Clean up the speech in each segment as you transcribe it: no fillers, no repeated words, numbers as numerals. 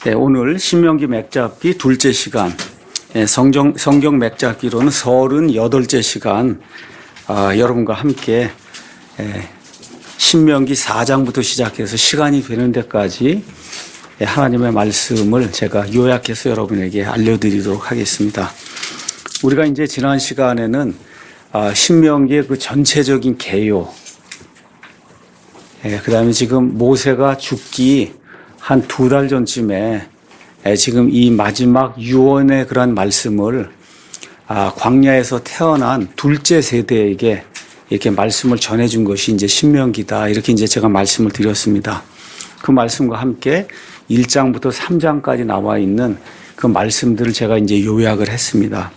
네, 오늘 신명기 맥잡기 둘째 시간, 성경 맥잡기로는 38째 시간, 여러분과 함께 신명기 4장부터 시작해서 시간이 되는 데까지 하나님의 말씀을 제가 요약해서 여러분에게 알려드리도록 하겠습니다. 우리가 이제 지난 시간에는 신명기의 그 전체적인 개요, 그 다음에 지금 모세가 죽기 한 2달 전쯤에 지금 이 마지막 유언의 그런 말씀을 광야에서 태어난 둘째 세대에게 이렇게 말씀을 전해준 것이 이제 신명기다. 이렇게 이제 제가 말씀을 드렸습니다. 그 말씀과 함께 1장부터 3장까지 나와 있는 그 말씀들을 제가 이제 요약을 했습니다.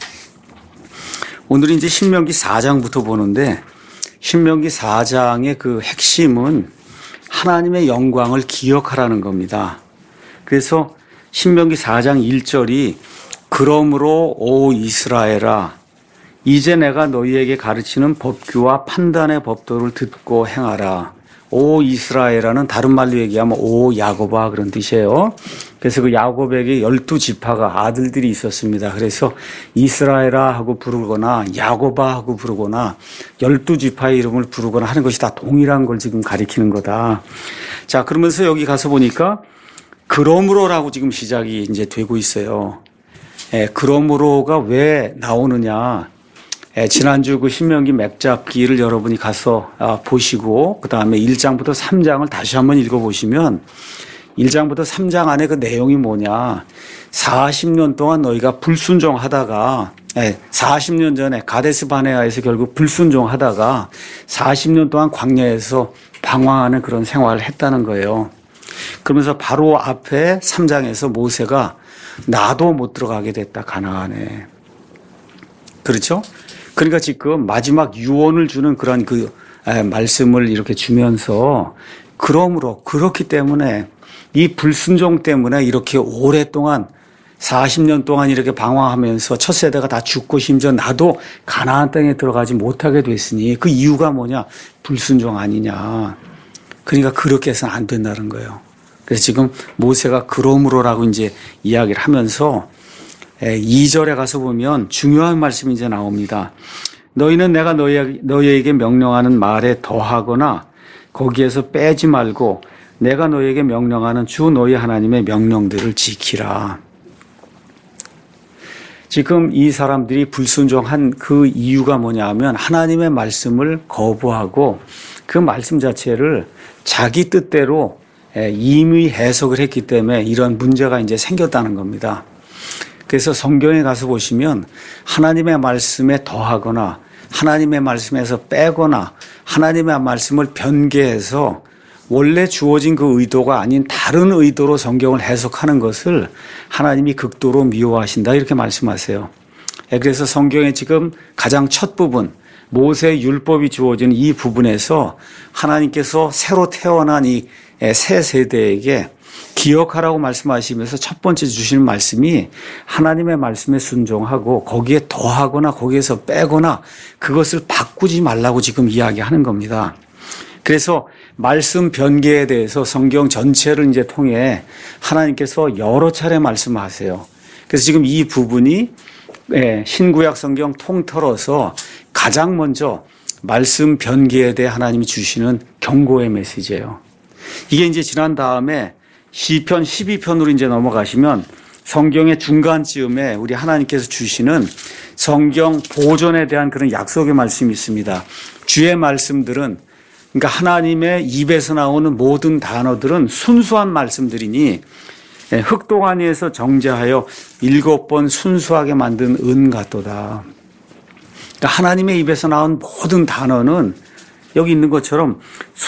오늘은 이제 신명기 4장부터 보는데 신명기 4장의 그 핵심은 하나님의 영광을 기억하라는 겁니다. 그래서 신명기 4장 1절이 그러므로 오 이스라엘아 이제 내가 너희에게 가르치는 법규와 판단의 법도를 듣고 행하라. 오 이스라엘아는 다른 말로 얘기하면 오 야곱아 그런 뜻이에요. 그래서 그 야곱에게 12지파가 아들들이 있었습니다. 그래서 이스라엘아 하고 부르거나 야곱아 하고 부르거나 12지파의 이름을 부르거나 하는 것이 다 동일한 걸 지금 가리키는 거다. 자, 그러면서 여기 가서 보니까 그러므로라고 지금 시작이 이제 되고 있어요. 그러므로가 왜 나오느냐. 지난주 그 신명기 맥잡기를 여러분이 가서 보시고 그 다음에 1장부터 3장을 다시 한번 읽어보시면 1장부터 3장 안에 그 내용이 뭐냐. 40년 동안 너희가 불순종하다가 40년 전에 가데스 바네아에서 결국 불순종하다가 40년 동안 광야에서 방황하는 그런 생활을 했다는 거예요. 그러면서 바로 앞에 3장에서 모세가 나도 못 들어가게 됐다 가나안에. 그렇죠? 그러니까 지금 마지막 유언을 주는 그런 그 말씀을 이렇게 주면서 그러므로 그렇기 때문에 이 불순종 때문에 이렇게 오랫동안 40년 동안 이렇게 방황하면서 첫 세대가 다 죽고 심지어 나도 가나안 땅에 들어가지 못하게 됐으니 그 이유가 뭐냐? 불순종 아니냐. 그러니까 그렇게 해서는 안 된다는 거예요. 그래서 지금 모세가 그러므로라고 이제 이야기를 하면서 2절에 가서 보면 중요한 말씀이 이제 나옵니다. 너희는 내가 너희에게 명령하는 말에 더하거나 거기에서 빼지 말고 내가 너희에게 명령하는 주 너희 하나님의 명령들을 지키라. 지금 이 사람들이 불순종한 그 이유가 뭐냐 하면 하나님의 말씀을 거부하고 그 말씀 자체를 자기 뜻대로 이미 해석을 했기 때문에 이런 문제가 이제 생겼다는 겁니다. 그래서 성경에 가서 보시면 하나님의 말씀에 더하거나 하나님의 말씀에서 빼거나 하나님의 말씀을 변개해서 원래 주어진 그 의도가 아닌 다른 의도로 성경을 해석하는 것을 하나님이 극도로 미워하신다 이렇게 말씀하세요. 그래서 성경의 지금 가장 첫 부분 모세 율법이 주어진 이 부분에서 하나님께서 새로 태어난 이 새 세대에게 기억하라고 말씀하시면서 첫 번째 주시는 말씀이 하나님의 말씀에 순종하고 거기에 더하거나 거기에서 빼거나 그것을 바꾸지 말라고 지금 이야기하는 겁니다. 그래서 말씀 변개에 대해서 성경 전체를 이제 통해 하나님께서 여러 차례 말씀하세요. 그래서 지금 이 부분이 신구약 성경 통틀어서 가장 먼저 말씀 변개에 대해 하나님이 주시는 경고의 메시지예요. 이게 이제 지난 다음에 시편 12편으로 이제 넘어가시면 성경의 중간쯤에 우리 하나님께서 주시는 성경 보존에 대한 그런 약속의 말씀이 있습니다. 주의 말씀들은 그러니까 하나님의 입에서 나오는 모든 단어들은 순수한 말씀들이니 흙동안에서 정제하여 7번 순수하게 만든 은 같도다. 그러니까 하나님의 입에서 나온 모든 단어는 여기 있는 것처럼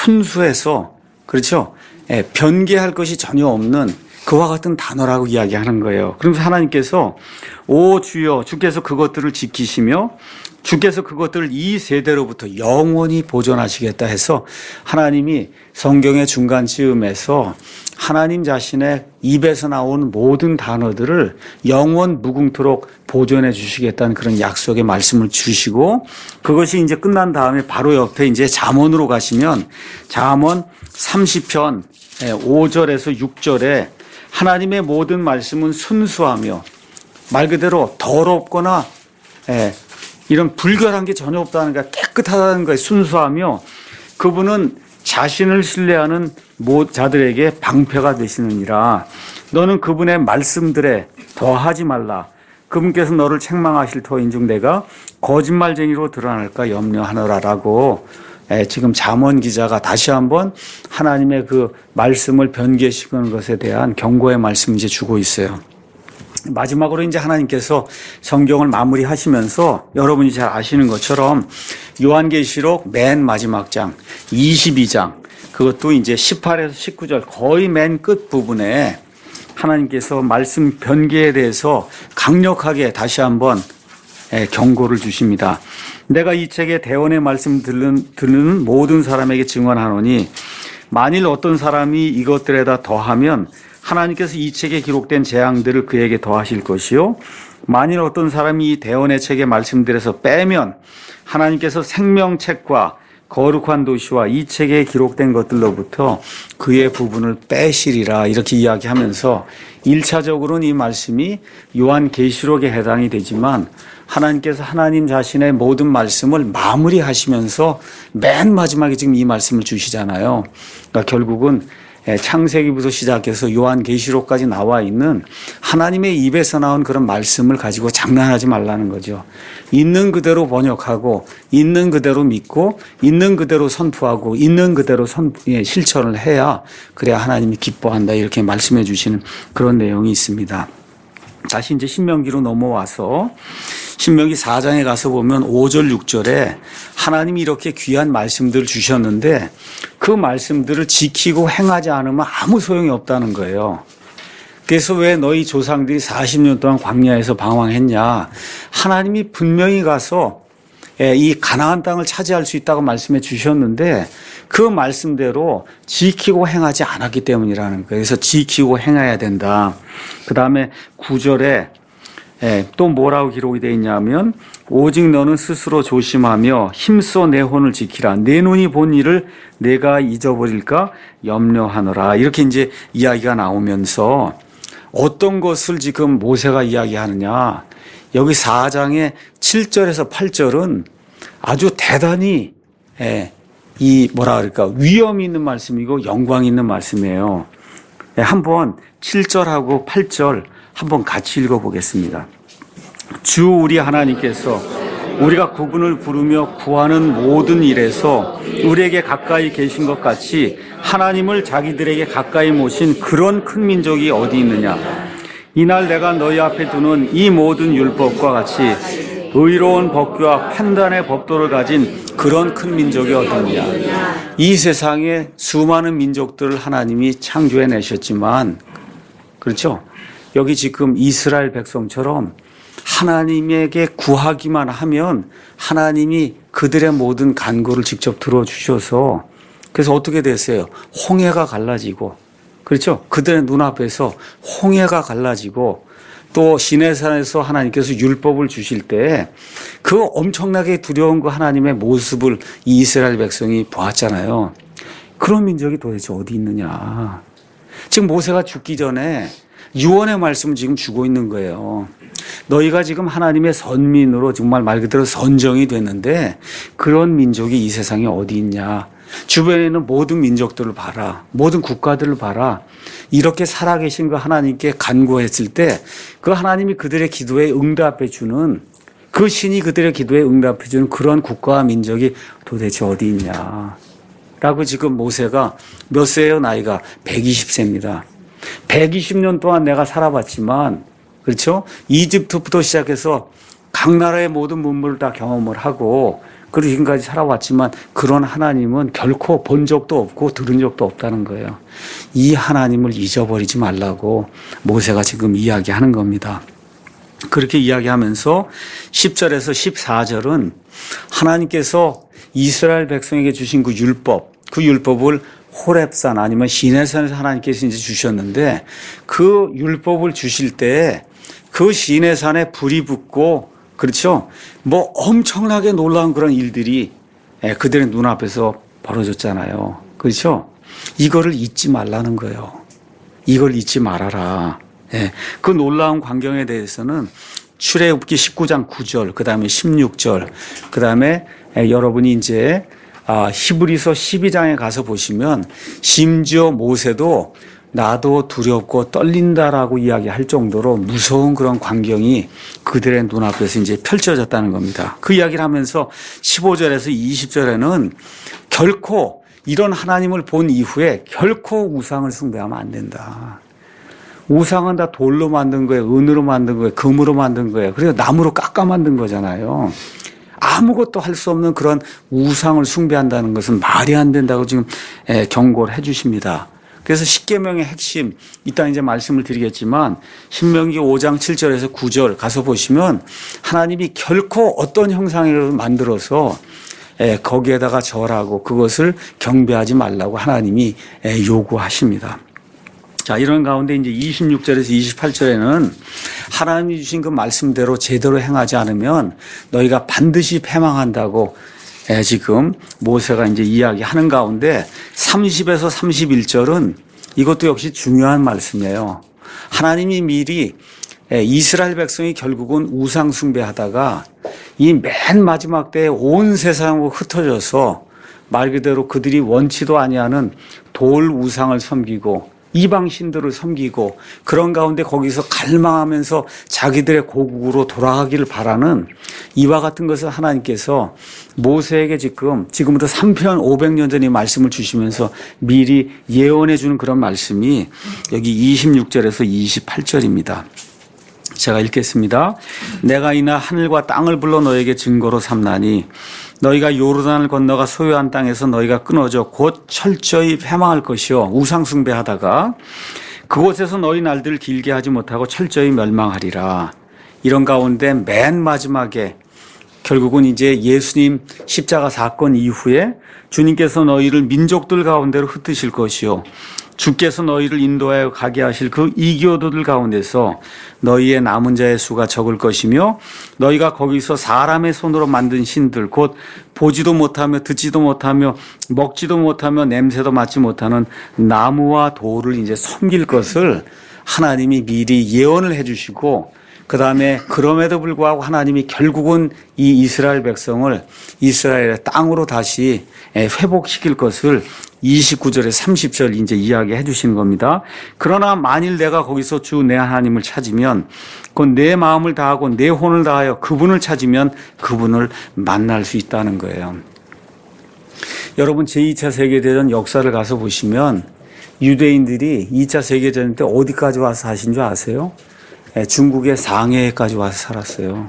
순수해서 그렇죠? 변개할 것이 전혀 없는 그와 같은 단어라고 이야기하는 거예요. 그러면서 하나님께서 오 주여 주께서 그것들을 지키시며 주께서 그것들을 이 세대로부터 영원히 보존하시겠다 해서 하나님이 성경의 중간쯤에서 하나님 자신의 입에서 나온 모든 단어들을 영원 무궁토록 보존해 주시겠다는 그런 약속의 말씀을 주시고 그것이 이제 끝난 다음에 바로 옆에 이제 잠언으로 가시면 잠언 30편 5절에서 6절에 하나님의 모든 말씀은 순수하며 말 그대로 더럽거나 이런 불결한 게 전혀 없다는 거야. 깨끗하다는 거에 순수하며 그분은 자신을 신뢰하는 자들에게 방패가 되시느니라. 너는 그분의 말씀들에 더하지 말라. 그분께서 너를 책망하실 터인즉 내가 거짓말쟁이로 드러날까 염려하노라라고 지금 잠언 기자가 다시 한번 하나님의 그 말씀을 변개시키는 것에 대한 경고의 말씀 이제 주고 있어요. 마지막으로 이제 하나님께서 성경을 마무리하시면서 여러분이 잘 아시는 것처럼 요한계시록 맨 마지막 장 22장 그것도 이제 18에서 19절 거의 맨 끝 부분에 하나님께서 말씀 변개에 대해서 강력하게 다시 한번 경고를 주십니다. 내가 이 책의 대언의 말씀 듣는 모든 사람에게 증언하노니 만일 어떤 사람이 이것들에다 더하면 하나님께서 이 책에 기록된 재앙들을 그에게 더하실 것이요 만일 어떤 사람이 이 대언의 책의 말씀들에서 빼면 하나님께서 생명책과 거룩한 도시와 이 책에 기록된 것들로부터 그의 부분을 빼시리라 이렇게 이야기하면서 1차적으로는 이 말씀이 요한계시록에 해당이 되지만 하나님께서 하나님 자신의 모든 말씀을 마무리하시면서 맨 마지막에 지금 이 말씀을 주시잖아요. 그러니까 결국은 창세기부터 시작해서 요한계시록까지 나와 있는 하나님의 입에서 나온 그런 말씀을 가지고 장난하지 말라는 거죠. 있는 그대로 번역하고 있는 그대로 믿고 있는 그대로 선포하고 있는 그대로 실천을 해야 그래야 하나님이 기뻐한다 이렇게 말씀해 주시는 그런 내용이 있습니다. 다시 이제 신명기로 넘어와서 신명기 4장에 가서 보면 5절 6절에 하나님이 이렇게 귀한 말씀들을 주셨는데 그 말씀들을 지키고 행하지 않으면 아무 소용이 없다는 거예요. 그래서 왜 너희 조상들이 40년 동안 광야에서 방황했냐. 하나님이 분명히 가서 이 가나안 땅을 차지할 수 있다고 말씀해 주셨는데 그 말씀대로 지키고 행하지 않았기 때문이라는 거예요. 그래서 지키고 행해야 된다. 그 다음에 9절에 또 뭐라고 기록이 되어 있냐면 오직 너는 스스로 조심하며 힘써 내 혼을 지키라. 내 눈이 본 일을 내가 잊어버릴까 염려하노라. 이렇게 이제 이야기가 나오면서 어떤 것을 지금 모세가 이야기하느냐. 여기 4장의 7절에서 8절은 아주 대단히 이 뭐라 그럴까 위엄이 있는 말씀이고 영광이 있는 말씀이에요. 한번 7절하고 8절 한번 같이 읽어보겠습니다. 주 우리 하나님께서 우리가 그분을 부르며 구하는 모든 일에서 우리에게 가까이 계신 것 같이 하나님을 자기들에게 가까이 모신 그런 큰 민족이 어디 있느냐. 이날 내가 너희 앞에 두는 이 모든 율법과 같이 의로운 법규와 판단의 법도를 가진 그런 큰 민족이 어디 있느냐. 이 세상에 수많은 민족들을 하나님이 창조해 내셨지만 그렇죠. 여기 지금 이스라엘 백성처럼 하나님에게 구하기만 하면 하나님이 그들의 모든 간구를 직접 들어주셔서 그래서 어떻게 됐어요? 홍해가 갈라지고 그렇죠? 그들의 눈앞에서 홍해가 갈라지고 또 시내산에서 하나님께서 율법을 주실 때 그 엄청나게 두려운 그 하나님의 모습을 이 이스라엘 백성이 보았잖아요. 그런 민족이 도대체 어디 있느냐. 지금 모세가 죽기 전에 유언의 말씀을 지금 주고 있는 거예요. 너희가 지금 하나님의 선민으로 정말 말 그대로 선정이 됐는데 그런 민족이 이 세상에 어디 있냐. 주변에 있는 모든 민족들을 봐라. 모든 국가들을 봐라. 이렇게 살아계신 그 하나님께 간구했을 때 그 하나님이 그들의 기도에 응답해 주는 그 신이 그들의 기도에 응답해 주는 그런 국가와 민족이 도대체 어디 있냐. 라고 지금 모세가 몇 세예요? 나이가 120세입니다. 120년 동안 내가 살아봤지만 그렇죠? 이집트부터 시작해서 각 나라의 모든 문물을 다 경험을 하고 그리고 지금까지 살아왔지만 그런 하나님은 결코 본 적도 없고 들은 적도 없다는 거예요. 이 하나님을 잊어버리지 말라고 모세가 지금 이야기하는 겁니다. 그렇게 이야기하면서 10절에서 14절은 하나님께서 이스라엘 백성에게 주신 그 율법을 호렙산 아니면 시내산에서 하나님께서 이제 주셨는데 그 율법을 주실 때 그 시내산에 불이 붙고 그렇죠. 뭐 엄청나게 놀라운 그런 일들이 그들의 눈앞에서 벌어졌잖아요. 그렇죠. 이거를 잊지 말라는 거예요. 이걸 잊지 말아라. 예. 그 놀라운 광경에 대해서는 출애굽기 19장 9절, 그 다음에 16절, 그 다음에 여러분이 이제 히브리서 12장에 가서 보시면 심지어 모세도 나도 두렵고 떨린다라고 이야기할 정도로 무서운 그런 광경이 그들의 눈앞에서 이제 펼쳐졌다는 겁니다. 그 이야기를 하면서 15절에서 20절에는 결코 이런 하나님을 본 이후에 결코 우상을 숭배하면 안 된다. 우상은 다 돌로 만든 거예요. 은으로 만든 거예요. 금으로 만든 거예요. 그래서 나무로 깎아 만든 거잖아요. 아무것도 할 수 없는 그런 우상을 숭배한다는 것은 말이 안 된다고 지금 경고를 해 주십니다. 그래서 십계명의 핵심, 이따 이제 말씀을 드리겠지만 신명기 5장 7절에서 9절 가서 보시면 하나님이 결코 어떤 형상을 만들어서 거기에다가 절하고 그것을 경배하지 말라고 하나님이 요구하십니다. 자, 이런 가운데 이제 26절에서 28절에는 하나님이 주신 그 말씀대로 제대로 행하지 않으면 너희가 반드시 패망한다고 지금 모세가 이제 이야기하는 가운데 30에서 31절은 이것도 역시 중요한 말씀이에요. 하나님이 미리 이스라엘 백성이 결국은 우상 숭배하다가 이 맨 마지막 때에 온 세상으로 흩어져서 말 그대로 그들이 원치도 아니하는 돌 우상을 섬기고 이방 신들을 섬기고 그런 가운데 거기서 갈망하면서 자기들의 고국으로 돌아가기를 바라는 이와 같은 것을 하나님께서 모세에게 지금부터 3편 500년 전에 말씀을 주시면서 미리 예언해 주는 그런 말씀이 여기 26절에서 28절입니다. 제가 읽겠습니다. 내가 이나 하늘과 땅을 불러 너에게 증거로 삼나니 너희가 요르단을 건너가 소유한 땅에서 너희가 끊어져 곧 철저히 패망할 것이요 우상 숭배하다가 그곳에서 너희 날들을 길게 하지 못하고 철저히 멸망하리라. 이런 가운데 맨 마지막에 결국은 이제 예수님 십자가 사건 이후에 주님께서 너희를 민족들 가운데로 흩으실 것이요 주께서 너희를 인도하여 가게 하실 그 이교도들 가운데서 너희의 남은 자의 수가 적을 것이며 너희가 거기서 사람의 손으로 만든 신들 곧 보지도 못하며 듣지도 못하며 먹지도 못하며 냄새도 맡지 못하는 나무와 돌을 이제 섬길 것을 하나님이 미리 예언을 해 주시고 그 다음에 그럼에도 불구하고 하나님이 결국은 이 이스라엘 백성을 이스라엘의 땅으로 다시 회복시킬 것을 29절에 30절 이제 이야기해 주시는 겁니다. 그러나 만일 내가 거기서 주 내 하나님을 찾으면 그 내 마음을 다하고 내 혼을 다하여 그분을 찾으면 그분을 만날 수 있다는 거예요. 여러분 제2차 세계대전 역사를 가서 보시면 유대인들이 2차 세계대전 때 어디까지 와서 사신 줄 아세요? 중국의 상해까지 와서 살았어요.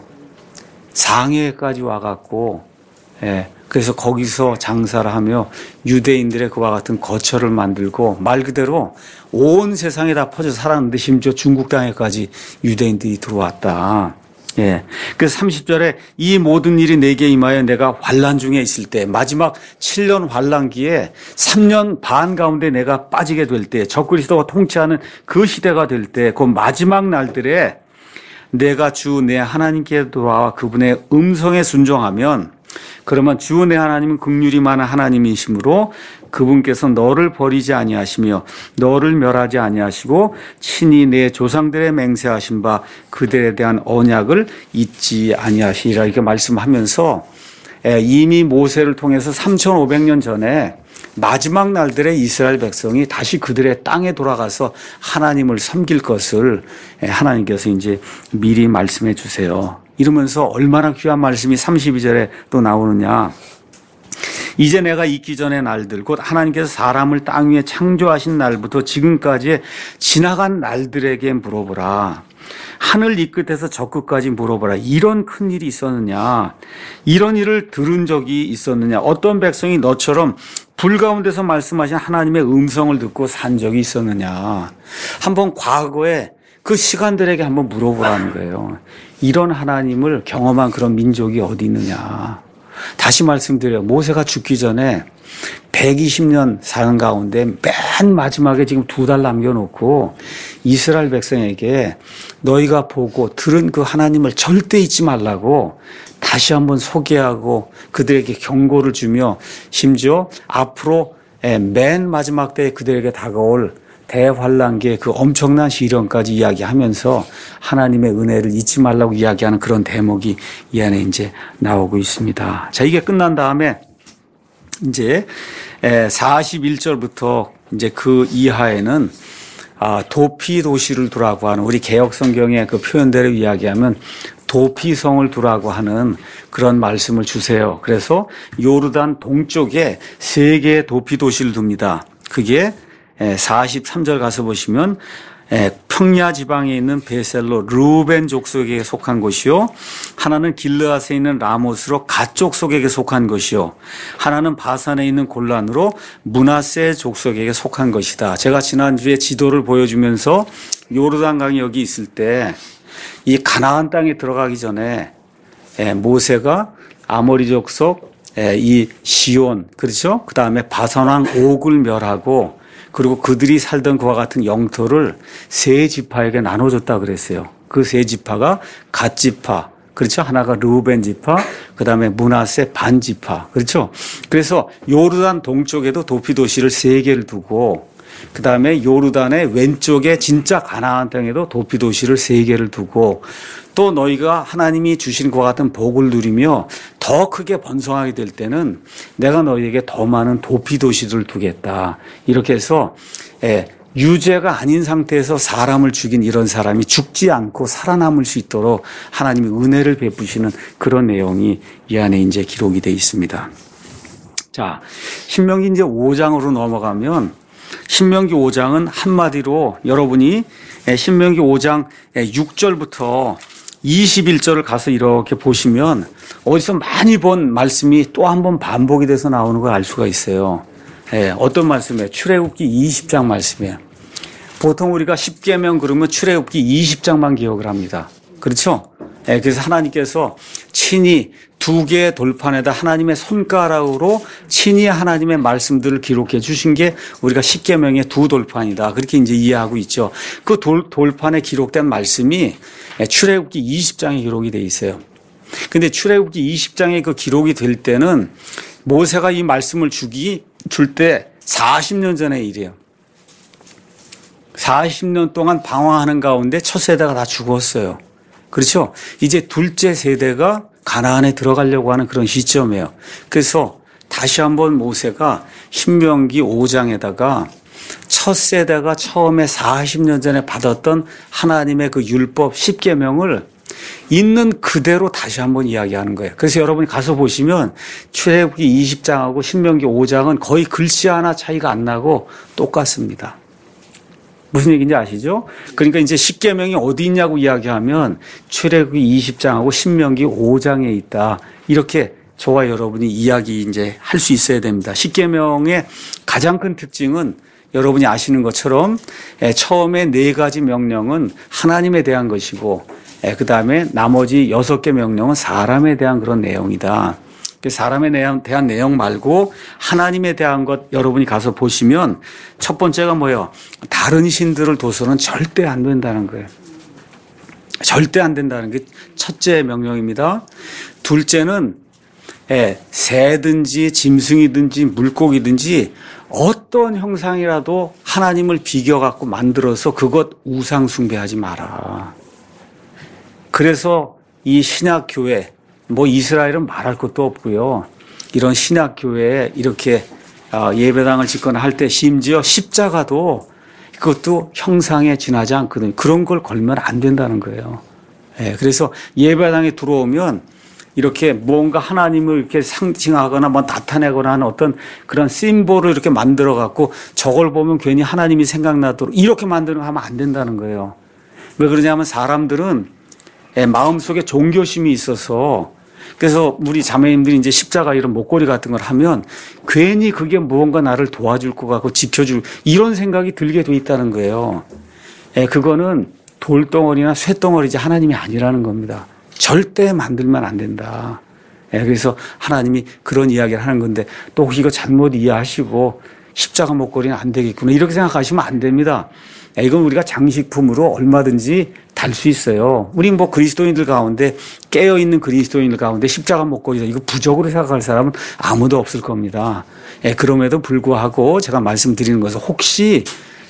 상해까지 와갖고 그래서 거기서 장사를 하며 유대인들의 그와 같은 거처를 만들고 말 그대로 온 세상에 다 퍼져 살았는데 심지어 중국 땅에까지 유대인들이 들어왔다. 그래서 30절에 이 모든 일이 내게 임하여 내가 환난 중에 있을 때 마지막 7년 환난기에 3년 반 가운데 내가 빠지게 될 때 적그리스도가 통치하는 그 시대가 될 때 그 마지막 날들에 내가 주 내 하나님께 돌아와 그분의 음성에 순종하면 그러면 주 내 하나님은 긍휼이 많은 하나님이시므로 그분께서 너를 버리지 아니하시며 너를 멸하지 아니하시고 친히 내 조상들의 맹세하신 바 그들에 대한 언약을 잊지 아니하시리라 이렇게 말씀하면서 이미 모세를 통해서 3,500년 전에 마지막 날들의 이스라엘 백성이 다시 그들의 땅에 돌아가서 하나님을 섬길 것을 하나님께서 이제 미리 말씀해 주세요. 이러면서 얼마나 귀한 말씀이 32절에 또 나오느냐. 이제 내가 있기 전의 날들 곧 하나님께서 사람을 땅 위에 창조하신 날부터 지금까지 지나간 날들에게 물어보라. 하늘 이 끝에서 저 끝까지 물어보라. 이런 큰 일이 있었느냐? 이런 일을 들은 적이 있었느냐? 어떤 백성이 너처럼 불 가운데서 말씀하신 하나님의 음성을 듣고 산 적이 있었느냐? 한번 과거에 그 시간들에게 한번 물어보라는 거예요. 이런 하나님을 경험한 그런 민족이 어디 있느냐? 다시 말씀드려요. 모세가 죽기 전에 120년 사는 가운데 맨 마지막에 지금 2달 남겨놓고 이스라엘 백성에게 너희가 보고 들은 그 하나님을 절대 잊지 말라고 다시 한번 소개하고 그들에게 경고를 주며 심지어 앞으로 맨 마지막 때에 그들에게 다가올 대환란기의 그 엄청난 시련까지 이야기하면서 하나님의 은혜를 잊지 말라고 이야기하는 그런 대목이 이 안에 이제 나오고 있습니다. 자, 이게 끝난 다음에 이제 41절부터 이제 그 이하에는 도피 도시를 두라고 하는, 우리 개역 성경의 그 표현대로 이야기하면 도피성을 두라고 하는 그런 말씀을 주세요. 그래서 요르단 동쪽에 3개의 도피 도시를 둡니다. 그게 43절 가서 보시면 평야 지방에 있는 베셀로 르우벤 족속에게 속한 곳이요, 하나는 길르앗에 있는 라못으로 갓 족속에게 속한 것이요, 하나는 바산에 있는 골란으로 므낫세 족속에게 속한 것이다. 제가 지난주에 지도를 보여주면서 요르단강이 여기 있을 때 이 가나안 땅에 들어가기 전에 모세가 아모리 족속 이 시온, 그렇죠? 그 다음에 바산 왕 옥을 멸하고, 그리고 그들이 살던 그와 같은 영토를 3지파에게 나눠줬다 그랬어요. 그 3지파가 갓 지파, 그렇죠? 하나가 르우벤 지파, 그 다음에 므낫세 반 지파, 그렇죠? 그래서 요르단 동쪽에도 도피 도시를 3개를 두고, 그 다음에 요르단의 왼쪽에 진짜 가나안 땅에도 도피 도시를 3개를 두고, 또 너희가 하나님이 주신 그와 같은 복을 누리며 더 크게 번성하게 될 때는 내가 너희에게 더 많은 도피 도시들을 두겠다. 이렇게 해서 유죄가 아닌 상태에서 사람을 죽인 이런 사람이 죽지 않고 살아남을 수 있도록 하나님이 은혜를 베푸시는 그런 내용이 이 안에 이제 기록이 되어 있습니다. 자, 신명기 이제 5장으로 넘어가면, 신명기 5장은 한마디로 여러분이 신명기 5장 6절부터 21절을 가서 이렇게 보시면 어디서 많이 본 말씀이 또 한 번 반복이 돼서 나오는 걸 알 수가 있어요. 어떤 말씀이에요? 출애굽기 20장 말씀이에요. 보통 우리가 10계명 그러면 출애굽기 20장만 기억을 합니다. 그렇죠? 그래서 하나님께서 친히 2개의 돌판에다 하나님의 손가락으로 친히 하나님의 말씀들을 기록해 주신 게 우리가 10계명의 2돌판이다. 그렇게 이제 이해하고 있죠. 그 돌판에 기록된 말씀이 출애굽기 20장에 기록이 돼 있어요. 근데 출애굽기 20장에 그 기록이 될 때는 모세가 이 말씀을 줄 때 40년 전의 일이에요. 40년 동안 방황하는 가운데 첫 세대가 다 죽었어요. 그렇죠? 이제 둘째 세대가 가나안에 들어가려고 하는 그런 시점이에요. 그래서 다시 한번 모세가 신명기 5장에다가 첫 세대가 처음에 40년 전에 받았던 하나님의 그 율법 10계명을 있는 그대로 다시 한번 이야기하는 거예요. 그래서 여러분이 가서 보시면 출애굽기 20장하고 신명기 5장은 거의 글씨 하나 차이가 안 나고 똑같습니다. 무슨 얘기인지 아시죠? 그러니까 이제 10계명이 어디 있냐고 이야기하면 출애굽기 20장하고 신명기 5장에 있다. 이렇게 저와 여러분이 이야기 이제 할 수 있어야 됩니다. 10계명의 가장 큰 특징은 여러분이 아시는 것처럼 처음에 4가지 명령은 하나님에 대한 것이고, 그 다음에 나머지 6개 명령은 사람에 대한 그런 내용이다. 사람에 대한 내용 말고 하나님에 대한 것 여러분이 가서 보시면 첫 번째가 뭐예요? 다른 신들을 둬서는 절대 안 된다는 거예요. 절대 안 된다는 게 첫째 명령입니다. 둘째는 새든지 짐승이든지 물고기든지 어떤 형상이라도 하나님을 비교갖고 만들어서 그것 우상 숭배하지 마라. 그래서 이 신약교회, 뭐 이스라엘은 말할 것도 없고요. 이런 신약교회에 이렇게 예배당을 짓거나 할 때 심지어 십자가도 그것도 형상에 지나지 않거든요. 그런 걸 걸면 안 된다는 거예요. 그래서 예배당에 들어오면 이렇게 무언가 하나님을 이렇게 상징하거나 뭐 나타내거나 하는 어떤 그런 심볼을 이렇게 만들어 갖고 저걸 보면 괜히 하나님이 생각나도록 이렇게 만드는 거 하면 안 된다는 거예요. 왜 그러냐면 사람들은 마음속에 종교심이 있어서, 그래서 우리 자매님들이 이제 십자가 이런 목걸이 같은 걸 하면 괜히 그게 무언가 나를 도와줄 것 같고 지켜줄 이런 생각이 들게 돼 있다는 거예요. 그거는 돌덩어리나 쇳덩어리지 하나님이 아니라는 겁니다. 절대 만들면 안 된다. 그래서 하나님이 그런 이야기를 하는 건데 또 혹시 이거 잘못 이해하시고 십자가 목걸이는 안 되겠구나 이렇게 생각하시면 안 됩니다. 이건 우리가 장식품으로 얼마든지 달 수 있어요. 우리 뭐 그리스도인들 가운데 깨어있는 그리스도인들 가운데 십자가 목걸이다 이거 부적으로 생각할 사람은 아무도 없을 겁니다. 그럼에도 불구하고 제가 말씀드리는 것은 혹시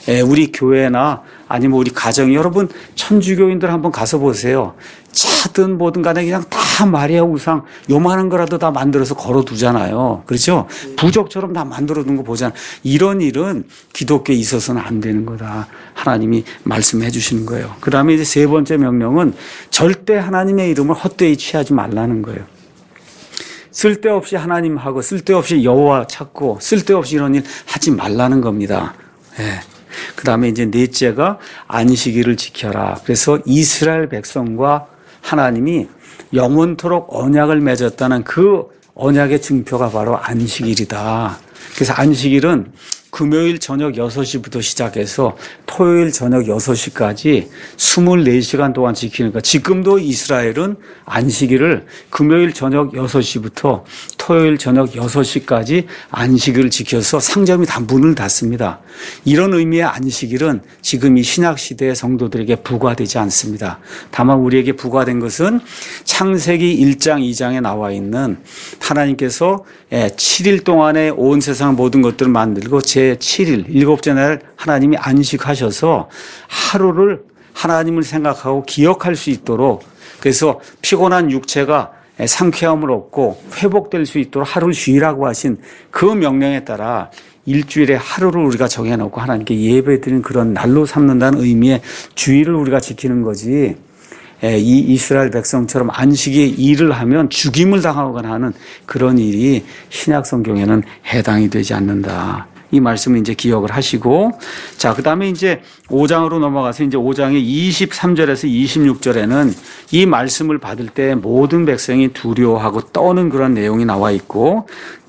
우리 교회나 아니면 우리 가정, 여러분 천주교인들 한번 가서 보세요. 차든 뭐든 간에 그냥 다 마리아 우상 요만한 거라도 다 만들어서 걸어두잖아요. 그렇죠? 부적처럼 다 만들어둔 거 보잖아요. 이런 일은 기독교에 있어서는 안 되는 거다. 하나님이 말씀해 주시는 거예요. 그 다음에 이제 세 번째 명령은 절대 하나님의 이름을 헛되이 취하지 말라는 거예요. 쓸데없이 하나님하고 쓸데없이 여호와 찾고 쓸데없이 이런 일 하지 말라는 겁니다. 그 다음에 이제 넷째가 안식일을 지켜라. 그래서 이스라엘 백성과 하나님이 영원토록 언약을 맺었다는 그 언약의 증표가 바로 안식일이다. 그래서 안식일은 금요일 저녁 6시부터 시작해서 토요일 저녁 6시까지 24시간 동안 지키는 거. 지금도 이스라엘은 안식일을 금요일 저녁 6시부터 토요일 저녁 6시까지 안식일을 지켜서 상점이 다 문을 닫습니다. 이런 의미의 안식일은 지금 이 신약시대의 성도들에게 부과되지 않습니다. 다만 우리에게 부과된 것은 창세기 1장 2장에 나와 있는 하나님께서 7일 동안에 온 세상 모든 것들을 만들고 제7일 일곱째 날 하나님이 안식하셔서 하루를 하나님을 생각하고 기억할 수 있도록, 그래서 피곤한 육체가 상쾌함을 얻고 회복될 수 있도록 하루를 쉬라고 하신 그 명령에 따라 일주일에 하루를 우리가 정해놓고 하나님께 예배드리는 그런 날로 삼는다는 의미의 주일을 우리가 지키는 거지, 이 이스라엘 백성처럼 안식에 일을 하면 죽임을 당하거나 하는 그런 일이 신약 성경에는 해당이 되지 않는다. 이 말씀을 이제 기억을 하시고, 자, 그 다음에 이제 5장으로 넘어가서 이제 5장의 23절에서 26절에는 이 말씀을 받을 때 모든 백성이 두려워하고 떠는 그런 내용이 나와 있고,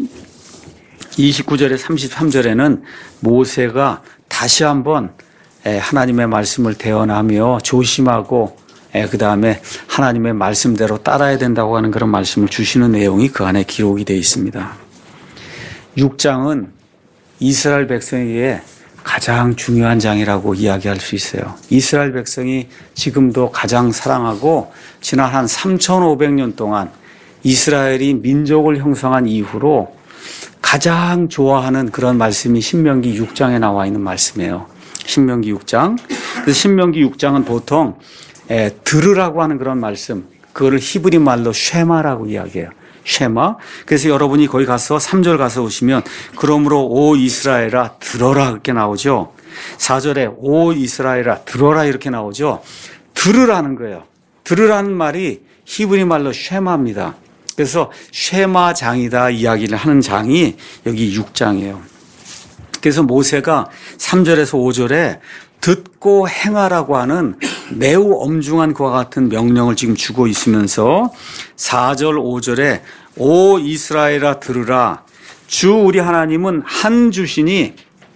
29절에 33절에는 모세가 다시 한번 하나님의 말씀을 대언하며 조심하고 그 다음에 하나님의 말씀대로 따라야 된다고 하는 그런 말씀을 주시는 내용이 그 안에 기록이 되어 있습니다. 6장은 이스라엘 백성에게 가장 중요한 장이라고 이야기할 수 있어요. 이스라엘 백성이 지금도 가장 사랑하고 지난 한 3,500년 동안 이스라엘이 민족을 형성한 이후로 가장 좋아하는 그런 말씀이 신명기 6장에 나와 있는 말씀이에요. 신명기 6장. 그래서 신명기 6장은 보통 들으라고 하는 그런 말씀, 그거를 히브리 말로 쉐마라고 이야기해요. 쉐마. 그래서 여러분이 거기 가서 3절 가서 오시면 그러므로 오 이스라엘아 들어라 이렇게 나오죠. 4절에 오 이스라엘아 들어라 이렇게 나오죠. 들으라는 거예요. 들으라는 말이 히브리 말로 쉐마입니다. 그래서 쉐마장이다 이야기를 하는 장이 여기 6장이에요. 그래서 모세가 3절에서 5절에 듣고 행하라고 하는 매우 엄중한 그와 같은 명령을 지금 주고 있으면서 4절 5절에 오 이스라엘아 들으라 주 우리 하나님은 한 주시니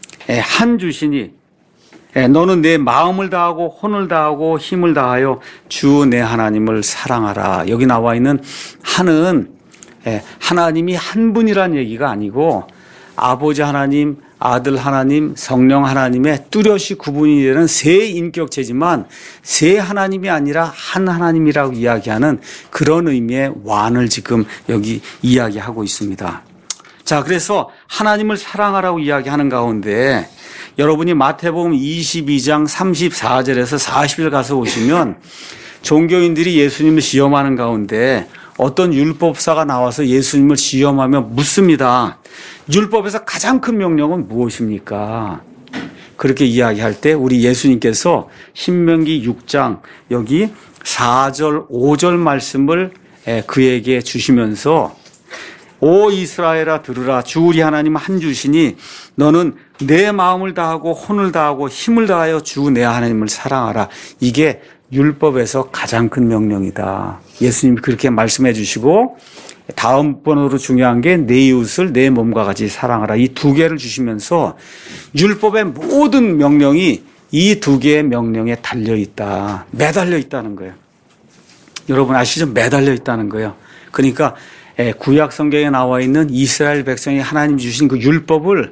너는 내 마음을 다하고 혼을 다하고 힘을 다하여 주 내 하나님을 사랑하라. 여기 나와 있는 한은 하나님이 한 분이란 얘기가 아니고 아버지 하나님, 아들 하나님, 성령 하나님의 뚜렷이 구분이 되는 세 인격체지만 세 하나님이 아니라 한 하나님이라고 이야기하는 그런 의미의 완을 지금 여기 이야기하고 있습니다. 자, 그래서 하나님을 사랑하라고 이야기하는 가운데 여러분이 마태복음 22장 34절에서 40절 가서 보시면 종교인들이 예수님을 시험하는 가운데 어떤 율법사가 나와서 예수님을 시험하며 묻습니다. 율법에서 가장 큰 명령은 무엇입니까? 그렇게 이야기할 때 우리 예수님께서 신명기 6장 여기 4절 5절 말씀을 그에게 주시면서 오 이스라엘아 들으라 주 우리 하나님 한 주시니 너는 내 마음을 다하고 혼을 다하고 힘을 다하여 주 내 하나님을 사랑하라. 이게 율법에서 가장 큰 명령이다. 예수님이 그렇게 말씀해 주시고 다음 번으로 중요한 게 내 이웃을 내 몸과 같이 사랑하라. 이 두 개를 주시면서 율법의 모든 명령이 이 두 개의 명령에 달려있다. 매달려 있다는 거예요. 여러분 아시죠? 매달려 있다는 거예요. 그러니까 구약 성경에 나와 있는 이스라엘 백성이 하나님 주신 그 율법을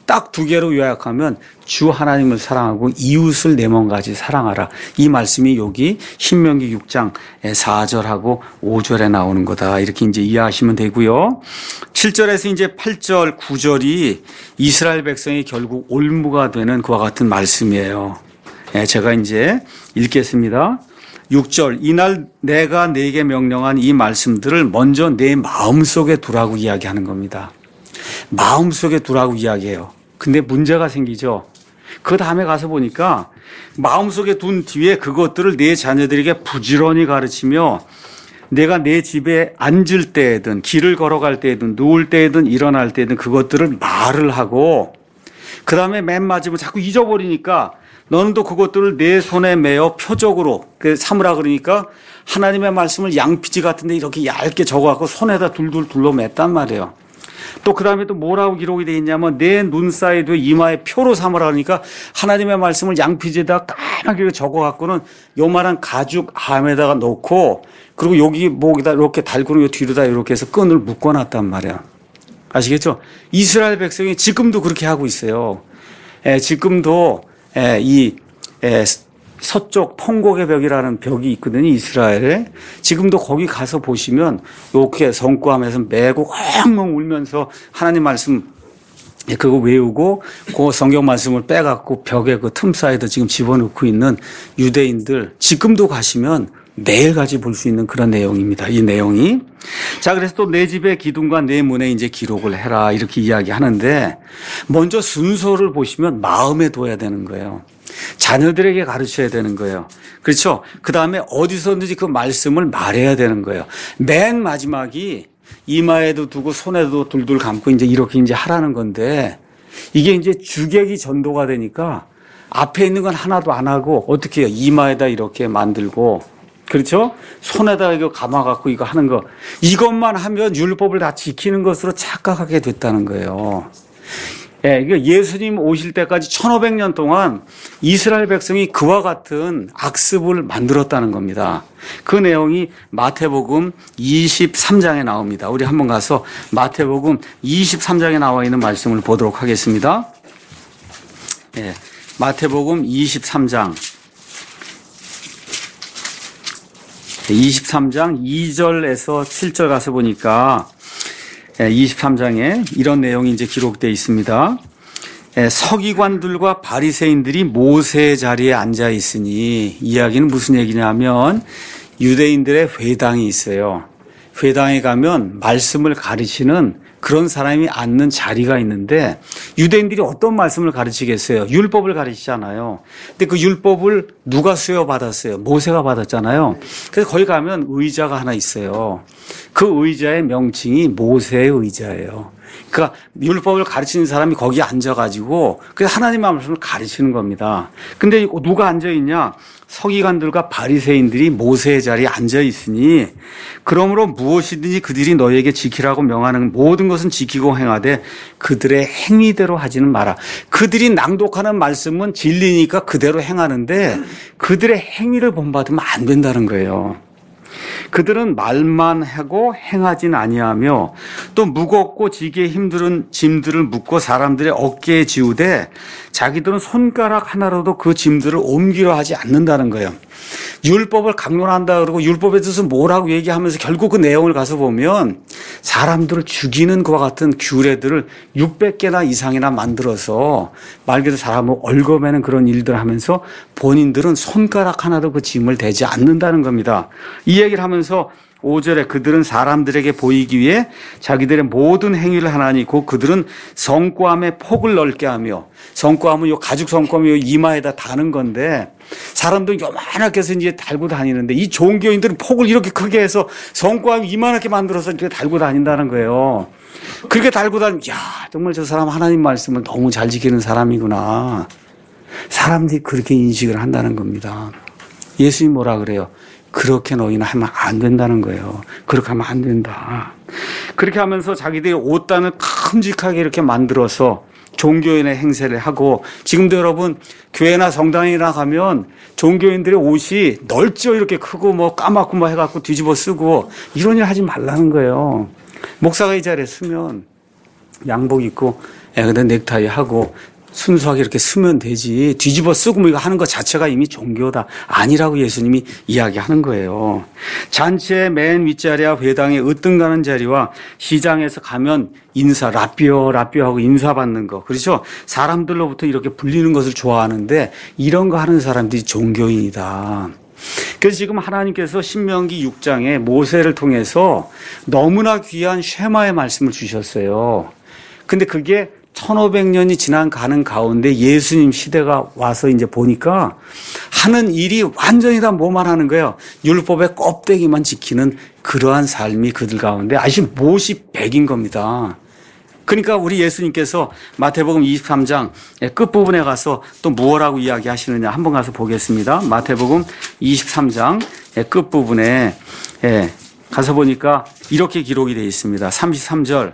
딱 두 개로 요약하면 주 하나님을 사랑하고 이웃을 내 몸같이 사랑하라. 이 말씀이 여기 신명기 6장 4절하고 5절에 나오는 거다. 이렇게 이제 이해하시면 되고요. 7절에서 이제 8절, 9절이 이스라엘 백성이 결국 올무가 되는 그와 같은 말씀이에요. 제가 이제 읽겠습니다. 6절, 이날 내가 네게 명령한 이 말씀들을 먼저 내 마음속에 두라고 이야기하는 겁니다. 마음속에 두라고 이야기해요. 근데 문제가 생기죠. 그 다음에 가서 보니까 마음속에 둔 뒤에 그것들을 내 자녀들에게 부지런히 가르치며 내가 내 집에 앉을 때에든 길을 걸어갈 때에든 누울 때에든 일어날 때에든 그것들을 말을 하고 그 다음에 맨 마지막에 자꾸 잊어버리니까 너는 또 그것들을 내 손에 메어 표적으로 삼으라 그러니까 하나님의 말씀을 양피지 같은데 이렇게 얇게 적어갖고 손에다 둘둘 둘러 맸단 말이에요. 또 그 다음에 또 뭐라고 기록이 되어 있냐면 내 눈 사이도 이마에 표로 삼으라 그러니까 하나님의 말씀을 양피지에다 까맣게 적어갖고는 요만한 가죽 함에다가 놓고 그리고 여기 목에다 이렇게 달고는 요 뒤로다 이렇게 해서 끈을 묶어놨단 말이에요. 아시겠죠? 이스라엘 백성이 지금도 그렇게 하고 있어요. 지금도 이 서쪽 통곡의 벽이라는 벽이 있거든요. 이스라엘에. 지금도 거기 가서 보시면 이렇게 성구함에서 매고 엉엉 울면서 하나님 말씀 그거 외우고 그 성경 말씀을 빼갖고 벽에 그 틈 사이에도 지금 집어넣고 있는 유대인들 지금도 가시면 매일같이 볼 수 있는 그런 내용입니다. 이 내용이. 자, 그래서 또 내 집의 기둥과 내 문에 이제 기록을 해라 이렇게 이야기하는데 먼저 순서를 보시면 마음에 둬야 되는 거예요. 자녀들에게 가르쳐야 되는 거예요. 그렇죠? 그 다음에 어디서든지 그 말씀을 말해야 되는 거예요. 맨 마지막이 이마에도 두고 손에도 둘둘 감고 이제 이렇게 이제 하라는 건데 이게 이제 주객이 전도가 되니까 앞에 있는 건 하나도 안 하고 어떻게 해요? 이마에다 이렇게 만들고 그렇죠? 손에다 이거 감아갖고 이거 하는 거 이것만 하면 율법을 다 지키는 것으로 착각하게 됐다는 거예요. 예수님 오실 때까지 1500년 동안 이스라엘 백성이 그와 같은 악습을 만들었다는 겁니다. 그 내용이 마태복음 23장에 나옵니다. 우리 한번 가서 마태복음 23장에 나와 있는 말씀을 보도록 하겠습니다. 마태복음 23장 2절에서 7절 가서 보니까 23장에 이런 내용이 이제 기록되어 있습니다. 서기관들과 바리새인들이 모세의 자리에 앉아 있으니 이야기는 무슨 얘기냐면 유대인들의 회당이 있어요. 회당에 가면 말씀을 가르치는 그런 사람이 앉는 자리가 있는데 유대인들이 어떤 말씀을 가르치겠어요? 율법을 가르치잖아요. 근데 그 율법을 누가 수여받았어요? 모세가 받았잖아요. 그래서 거기 가면 의자가 하나 있어요. 그 의자의 명칭이 모세의 의자예요. 그러니까 율법을 가르치는 사람이 거기에 앉아가지고 그래서 하나님의 말씀을 가르치는 겁니다. 근데 누가 앉아있냐? 서기관들과 바리새인들이 모세의 자리에 앉아 있으니 그러므로 무엇이든지 그들이 너희에게 지키라고 명하는 모든 것은 지키고 행하되 그들의 행위대로 하지는 마라. 그들이 낭독하는 말씀은 진리니까 그대로 행하는데 그들의 행위를 본받으면 안 된다는 거예요. 그들은 말만 하고 행하진 아니하며 또 무겁고 지기에 힘든 짐들을 묶고 사람들의 어깨에 지우되 자기들은 손가락 하나로도 그 짐들을 옮기려 하지 않는다는 거예요. 율법을 강론한다 그러고 율법에 대해서 뭐라고 얘기하면서 결국 그 내용을 가서 보면 사람들을 죽이는 것과 같은 규례들을 600개나 이상이나 만들어서 말 그대로 사람을 얽어매는 그런 일들을 하면서 본인들은 손가락 하나도 그 짐을 대지 않는다는 겁니다. 이 얘기를 하면서 5절에 그들은 사람들에게 보이기 위해 자기들의 모든 행위를 하나니 곧 그들은 성구함의 폭을 넓게 하며 성구함은 요 가죽 성구함이 요 이마에다 다는 건데 사람들은 요만하게 해서 이제 달고 다니는데 이 종교인들은 폭을 이렇게 크게 해서 성구함 이만하게 만들어서 이렇게 달고 다닌다는 거예요. 그렇게 달고 다니면 야 정말 저 사람 하나님 말씀을 너무 잘 지키는 사람이구나. 사람들이 그렇게 인식을 한다는 겁니다. 예수님 뭐라 그래요? 그렇게 너희는 하면 안 된다는 거예요. 그렇게 하면 안 된다. 그렇게 하면서 자기들이 옷단을 큼직하게 이렇게 만들어서 종교인의 행세를 하고 지금도 여러분 교회나 성당이나 가면 종교인들의 옷이 넓죠. 이렇게 크고 뭐 까맣고 뭐 해갖고 뒤집어 쓰고 이런 일 하지 말라는 거예요. 목사가 이 자리에 쓰면 양복 입고 근데 넥타이 하고 순수하게 이렇게 쓰면 되지. 뒤집어 쓰고 뭐 이거 하는 것 자체가 이미 종교다. 아니라고 예수님이 이야기하는 거예요. 잔치의 맨 윗자리와 회당에 으뜸가는 자리와 시장에서 가면 인사, 라삐오 하고 인사받는 거. 그렇죠? 사람들로부터 이렇게 불리는 것을 좋아하는데 이런 거 하는 사람들이 종교인이다. 그래서 지금 하나님께서 신명기 6장에 모세를 통해서 너무나 귀한 쉐마의 말씀을 주셨어요. 근데 그게 1500년이 가는 가운데 예수님 시대가 와서 이제 보니까 하는 일이 완전히 다 뭐만 하는 거예요. 율법의 껍데기만 지키는 그러한 삶이 그들 가운데 아주 못이 백인 겁니다. 그러니까 우리 예수님께서 마태복음 23장 끝부분에 가서 또 무엇라고 이야기하시느냐 한번 가서 보겠습니다. 마태복음 23장 끝부분에 가서 보니까 이렇게 기록이 되어 있습니다. 33절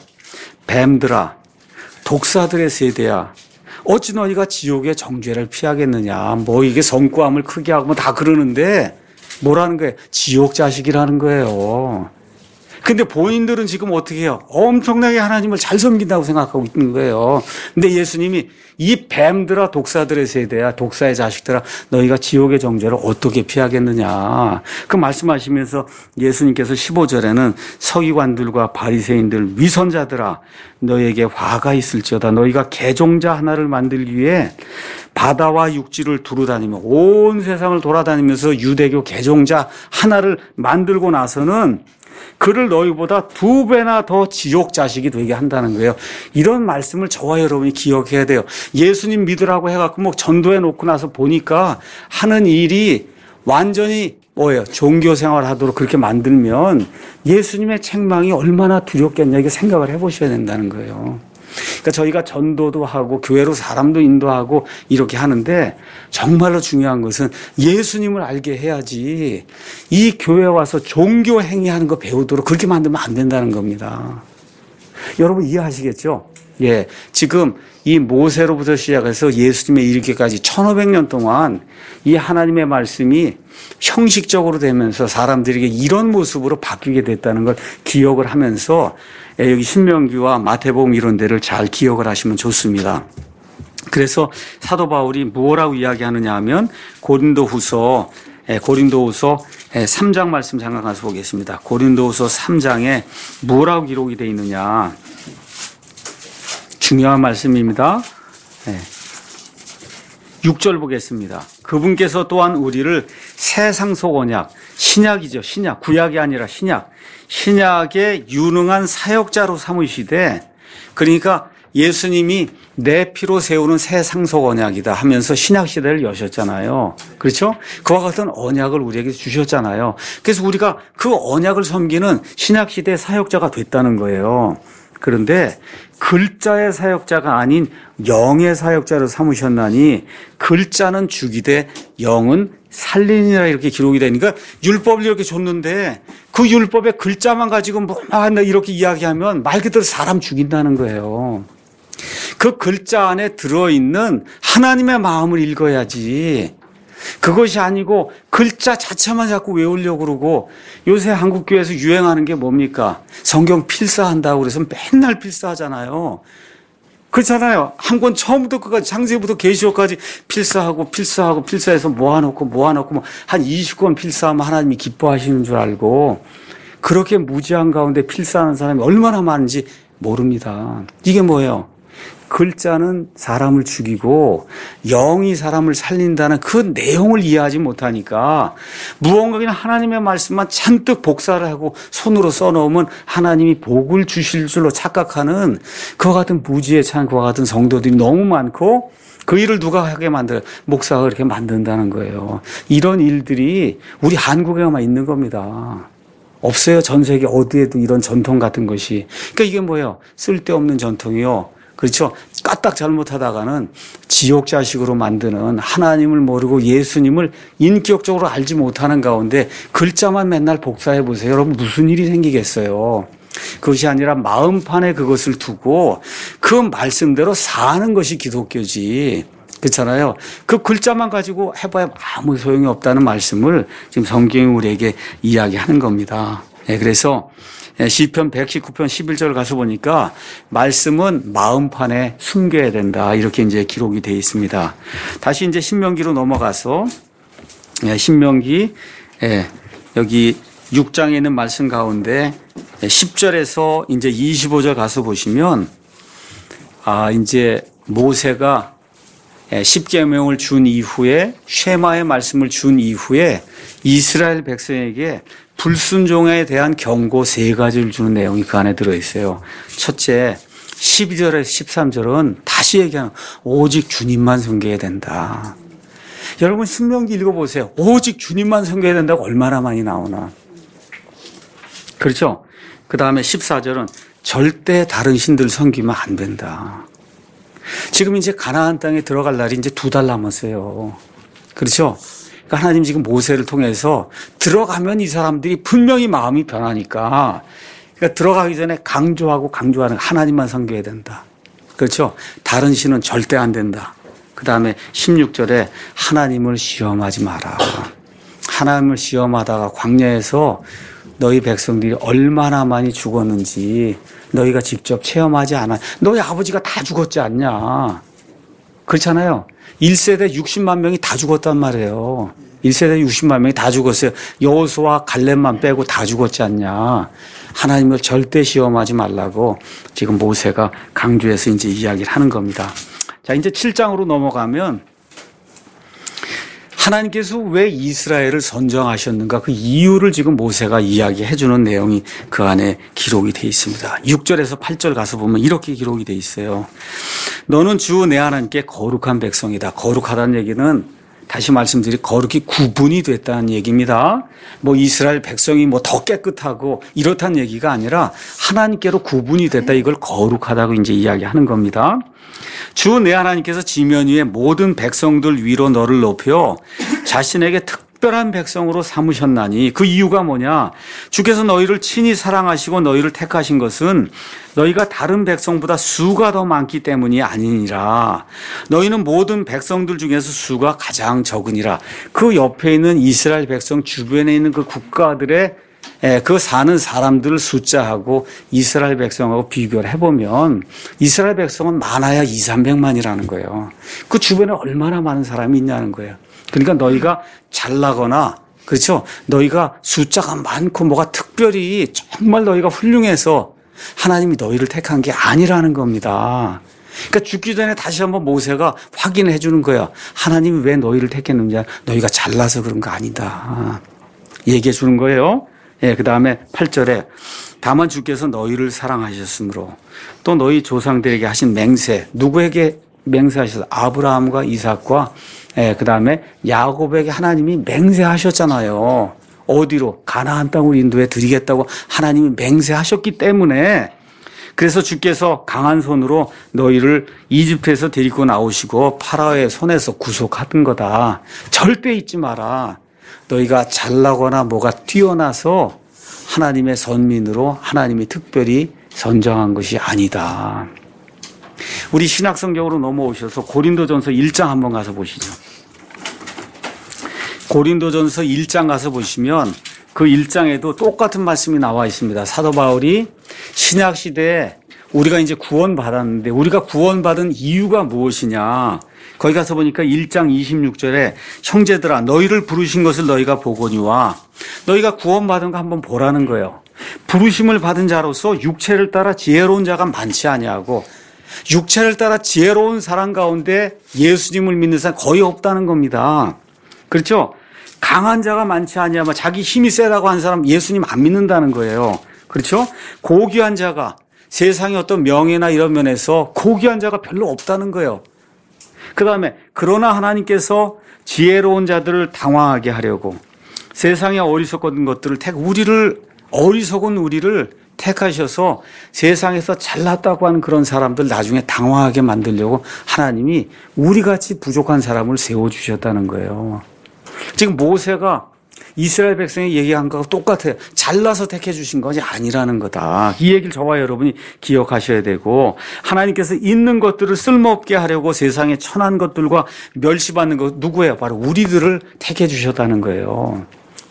뱀들아 독사들의 세대야 어찌 너희가 지옥의 정죄를 피하겠느냐. 뭐 이게 성구함을 크게 하고 뭐 다 그러는데 뭐라는 거예요? 지옥 자식이라는 거예요. 근데 본인들은 지금 어떻게 해요? 엄청나게 하나님을 잘 섬긴다고 생각하고 있는 거예요. 근데 예수님이 이 뱀들아 독사들의 세대야 독사의 자식들아 너희가 지옥의 정죄를 어떻게 피하겠느냐. 그 말씀하시면서 예수님께서 15절에는 서기관들과 바리새인들 위선자들아 너희에게 화가 있을지어다. 너희가 개종자 하나를 만들기 위해 바다와 육지를 두루다니며 온 세상을 돌아다니면서 유대교 개종자 하나를 만들고 나서는 그를 너희보다 2배나 더 지옥 자식이 되게 한다는 거예요. 이런 말씀을 저와 여러분이 기억해야 돼요. 예수님 믿으라고 해갖고 뭐 전도해 놓고 나서 보니까 하는 일이 완전히 뭐예요? 종교 생활 하도록 그렇게 만들면 예수님의 책망이 얼마나 두렵겠냐 이게 생각을 해보셔야 된다는 거예요. 그러니까 저희가 전도도 하고 교회로 사람도 인도하고 이렇게 하는데 정말로 중요한 것은 예수님을 알게 해야지 이 교회에 와서 종교 행위하는 거 배우도록 그렇게 만들면 안 된다는 겁니다. 여러분 이해하시겠죠? 예, 지금 이 모세로부터 시작해서 예수님의 이르기까지 1500년 동안 이 하나님의 말씀이 형식적으로 되면서 사람들에게 이런 모습으로 바뀌게 됐다는 걸 기억을 하면서 여기 신명기와 마태복음 이런 데를 잘 기억을 하시면 좋습니다. 그래서 사도 바울이 뭐라고 이야기하느냐 하면 고린도후서 3장 말씀 잠깐 가서 보겠습니다. 고린도후서 3장에 뭐라고 기록이 되어 있느냐. 중요한 말씀입니다. 6절 보겠습니다. 그분께서 또한 우리를 새 상속 언약, 신약이죠. 신약, 구약이 아니라 신약의 유능한 사역자로 삼으시되 그러니까 예수님이 내 피로 세우는 새 상속 언약이다 하면서 신약 시대를 여셨잖아요. 그렇죠? 그와 같은 언약을 우리에게 주셨잖아요. 그래서 우리가 그 언약을 섬기는 신약 시대의 사역자가 됐다는 거예요. 그런데 글자의 사역자가 아닌 영의 사역자로 삼으셨나니 글자는 죽이되 영은 살리니라 이렇게 기록이 되니까 율법을 이렇게 줬는데 그 율법의 글자만 가지고 뭐 한다 이렇게 이야기하면 말 그대로 사람 죽인다는 거예요. 그 글자 안에 들어있는 하나님의 마음을 읽어야지. 그것이 아니고 글자 자체만 자꾸 외우려고 그러고 요새 한국교회에서 유행하는 게 뭡니까? 성경 필사한다고 그래서 맨날 필사하잖아요. 그렇잖아요. 한 권 처음부터 끝까지 창세기부터 계시록까지 필사해서 모아놓고 한 20권 필사하면 하나님이 기뻐하시는 줄 알고 그렇게 무지한 가운데 필사하는 사람이 얼마나 많은지 모릅니다. 이게 뭐예요? 글자는 사람을 죽이고 영이 사람을 살린다는 그 내용을 이해하지 못하니까 무언가 그냥 하나님의 말씀만 잔뜩 복사를 하고 손으로 써놓으면 하나님이 복을 주실 줄로 착각하는 그와 같은 무지에 찬 그와 같은 성도들이 너무 많고 그 일을 누가 하게 만들어요? 목사가 그렇게 만든다는 거예요. 이런 일들이 우리 한국에만 있는 겁니다. 없어요. 전 세계 어디에도 이런 전통 같은 것이. 그러니까 이게 뭐예요? 쓸데없는 전통이요. 그렇죠. 까딱 잘못하다가는 지옥 자식으로 만드는 하나님을 모르고 예수님을 인격적으로 알지 못하는 가운데 글자만 맨날 복사해 보세요. 여러분 무슨 일이 생기겠어요. 그것이 아니라 마음판에 그것을 두고 그 말씀대로 사는 것이 기독교지. 그렇잖아요. 그 글자만 가지고 해봐야 아무 소용이 없다는 말씀을 지금 성경이 우리에게 이야기하는 겁니다. 그래서 시편 119편 11절 가서 보니까 말씀은 마음판에 숨겨야 된다. 이렇게 이제 기록이 되어 있습니다. 다시 이제 신명기로 넘어가서 신명기 여기 6장에 있는 말씀 가운데 10절에서 이제 25절 가서 보시면 이제 모세가 10계명을 준 이후에 쉐마의 말씀을 준 이후에 이스라엘 백성에게 불순종에 대한 경고 3가지를 주는 내용이 그 안에 들어있어요. 첫째, 12절에서 13절은 다시 얘기하는 오직 주님만 섬겨야 된다. 여러분 신명기 읽어보세요. 오직 주님만 섬겨야 된다고 얼마나 많이 나오나. 그렇죠? 그 다음에 14절은 절대 다른 신들 섬기면 안 된다. 지금 이제 가나안 땅에 들어갈 날이 이제 2달 남았어요. 그렇죠? 그러니까 하나님 지금 모세를 통해서 들어가면 이 사람들이 분명히 마음이 변하니까 그러니까 들어가기 전에 강조하는 하나님만 섬겨야 된다. 그렇죠? 다른 신은 절대 안 된다. 그 다음에 16절에 하나님을 시험하지 마라. 하나님을 시험하다가 광야에서 너희 백성들이 얼마나 많이 죽었는지 너희가 직접 체험하지 않아. 너희 아버지가 다 죽었지 않냐. 그렇잖아요. 1세대 60만 명이 다 죽었단 말이에요. 1세대 60만 명이 다 죽었어요. 여호수아 갈렙만 빼고 다 죽었지 않냐. 하나님을 절대 시험하지 말라고 지금 모세가 강조해서 이제 이야기를 하는 겁니다. 자, 이제 7장으로 넘어가면 하나님께서 왜 이스라엘을 선정하셨는가 그 이유를 지금 모세가 이야기해 주는 내용이 그 안에 기록이 되어 있습니다. 6절에서 8절 가서 보면 이렇게 기록이 되어 있어요. 너는 주 내 하나님께 거룩한 백성이다. 거룩하다는 얘기는 다시 말씀드리 거룩히 구분이 됐다는 얘기입니다. 뭐 이스라엘 백성이 뭐 더 깨끗하고 이렇다는 얘기가 아니라 하나님께로 구분이 됐다. 이걸 거룩하다고 이제 이야기하는 겁니다. 주 내 하나님께서 지면 위에 모든 백성들 위로 너를 높여 자신에게 특별한 백성으로 삼으셨나니 그 이유가 뭐냐? 주께서 너희를 친히 사랑하시고 너희를 택하신 것은 너희가 다른 백성보다 수가 더 많기 때문이 아니니라. 너희는 모든 백성들 중에서 수가 가장 적으니라. 그 옆에 있는 이스라엘 백성 주변에 있는 그 국가들의 그 사는 사람들 숫자하고 이스라엘 백성하고 비교를 해보면 이스라엘 백성은 많아야 200~300만이라는 거예요. 그 주변에 얼마나 많은 사람이 있냐는 거예요. 그러니까 너희가 잘나거나 그렇죠? 너희가 숫자가 많고 뭐가 특별히 정말 너희가 훌륭해서 하나님이 너희를 택한 게 아니라는 겁니다. 그러니까 죽기 전에 다시 한번 모세가 확인해 주는 거야. 하나님이 왜 너희를 택했는지 너희가 잘나서 그런 거 아니다. 얘기해 주는 거예요. 그 다음에 8절에 다만 주께서 너희를 사랑하셨으므로 또 너희 조상들에게 하신 맹세 누구에게 맹세하셨어요? 아브라함과 이삭과 그 다음에 야곱에게 하나님이 맹세하셨잖아요. 어디로? 가나안 땅을 인도해 드리겠다고 하나님이 맹세하셨기 때문에 그래서 주께서 강한 손으로 너희를 이집트에서 데리고 나오시고 파라오의 손에서 구속하던 거다. 절대 잊지 마라. 너희가 잘나거나 뭐가 뛰어나서 하나님의 선민으로 하나님이 특별히 선정한 것이 아니다. 우리 신약성경으로 넘어오셔서 고린도전서 1장 한번 가서 보시죠. 고린도전서 1장 가서 보시면 그 1장에도 똑같은 말씀이 나와 있습니다. 사도 바울이 신약시대에 우리가 이제 구원받았는데 우리가 구원받은 이유가 무엇이냐. 거기 가서 보니까 1장 26절에 형제들아 너희를 부르신 것을 너희가 보거니와 너희가 구원받은 거 한번 보라는 거예요. 부르심을 받은 자로서 육체를 따라 지혜로운 자가 많지 아니하고 육체를 따라 지혜로운 사람 가운데 예수님을 믿는 사람 거의 없다는 겁니다. 그렇죠? 강한 자가 많지 아니하면 자기 힘이 세다고 한 사람 예수님 안 믿는다는 거예요. 그렇죠? 고귀한 자가 세상의 어떤 명예나 이런 면에서 고귀한 자가 별로 없다는 거예요. 그 다음에 그러나 하나님께서 지혜로운 자들을 당황하게 하려고 세상의 어리석은 것들을 어리석은 우리를 택하셔서 세상에서 잘났다고 하는 그런 사람들 나중에 당황하게 만들려고 하나님이 우리같이 부족한 사람을 세워주셨다는 거예요. 지금 모세가 이스라엘 백성이 얘기한 거하고 똑같아요. 잘나서 택해 주신 것이 아니라는 거다. 이 얘기를 저와 여러분이 기억하셔야 되고 하나님께서 있는 것들을 쓸모없게 하려고 세상에 천한 것들과 멸시받는 것 누구예요? 바로 우리들을 택해 주셨다는 거예요.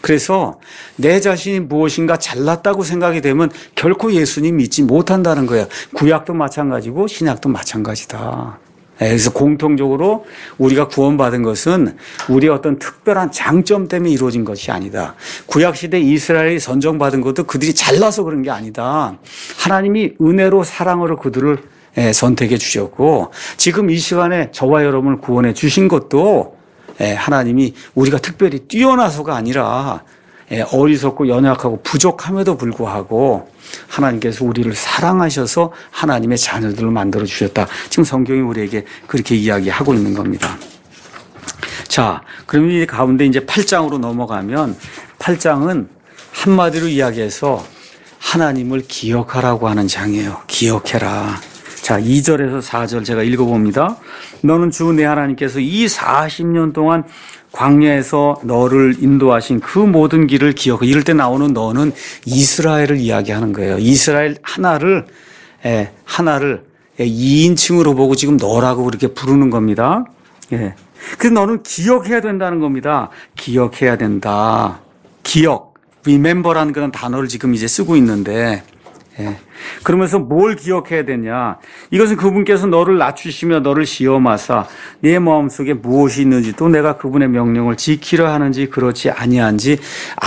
그래서 내 자신이 무엇인가 잘났다고 생각이 되면 결코 예수님 믿지 못한다는 거예요. 구약도 마찬가지고 신약도 마찬가지다. 그래서 공통적으로 우리가 구원받은 것은 우리의 어떤 특별한 장점 때문에 이루어진 것이 아니다. 구약시대 이스라엘이 선정받은 것도 그들이 잘나서 그런 게 아니다. 하나님이 은혜로 사랑으로 그들을 선택해 주셨고, 지금 이 시간에 저와 여러분을 구원해 주신 것도 하나님이 우리가 특별히 뛰어나서가 아니라 어리석고 연약하고 부족함에도 불구하고 하나님께서 우리를 사랑하셔서 하나님의 자녀들을 만들어 주셨다. 지금 성경이 우리에게 그렇게 이야기하고 있는 겁니다. 자, 그러면 이 가운데 이제 8장으로 넘어가면 8장은 한마디로 이야기해서 하나님을 기억하라고 하는 장이에요. 기억해라. 자, 2절에서 4절 제가 읽어봅니다. 너는 주 내 하나님께서 이 40년 동안 광야에서 너를 인도하신 그 모든 길을 기억해. 이럴 때 나오는 너는 이스라엘을 이야기하는 거예요. 이스라엘 하나를 2인칭으로 보고 지금 너라고 그렇게 부르는 겁니다. 그래서 너는 기억해야 된다는 겁니다. 기억해야 된다. 기억, remember라는 그런 단어를 지금 이제 쓰고 있는데, 그러면서 뭘 기억해야 되냐? 이것은 그분께서 너를 낮추시며 너를 시험하사 네 마음속에 무엇이 있는지 또 내가 그분의 명령을 지키려 하는지 그렇지 아니한지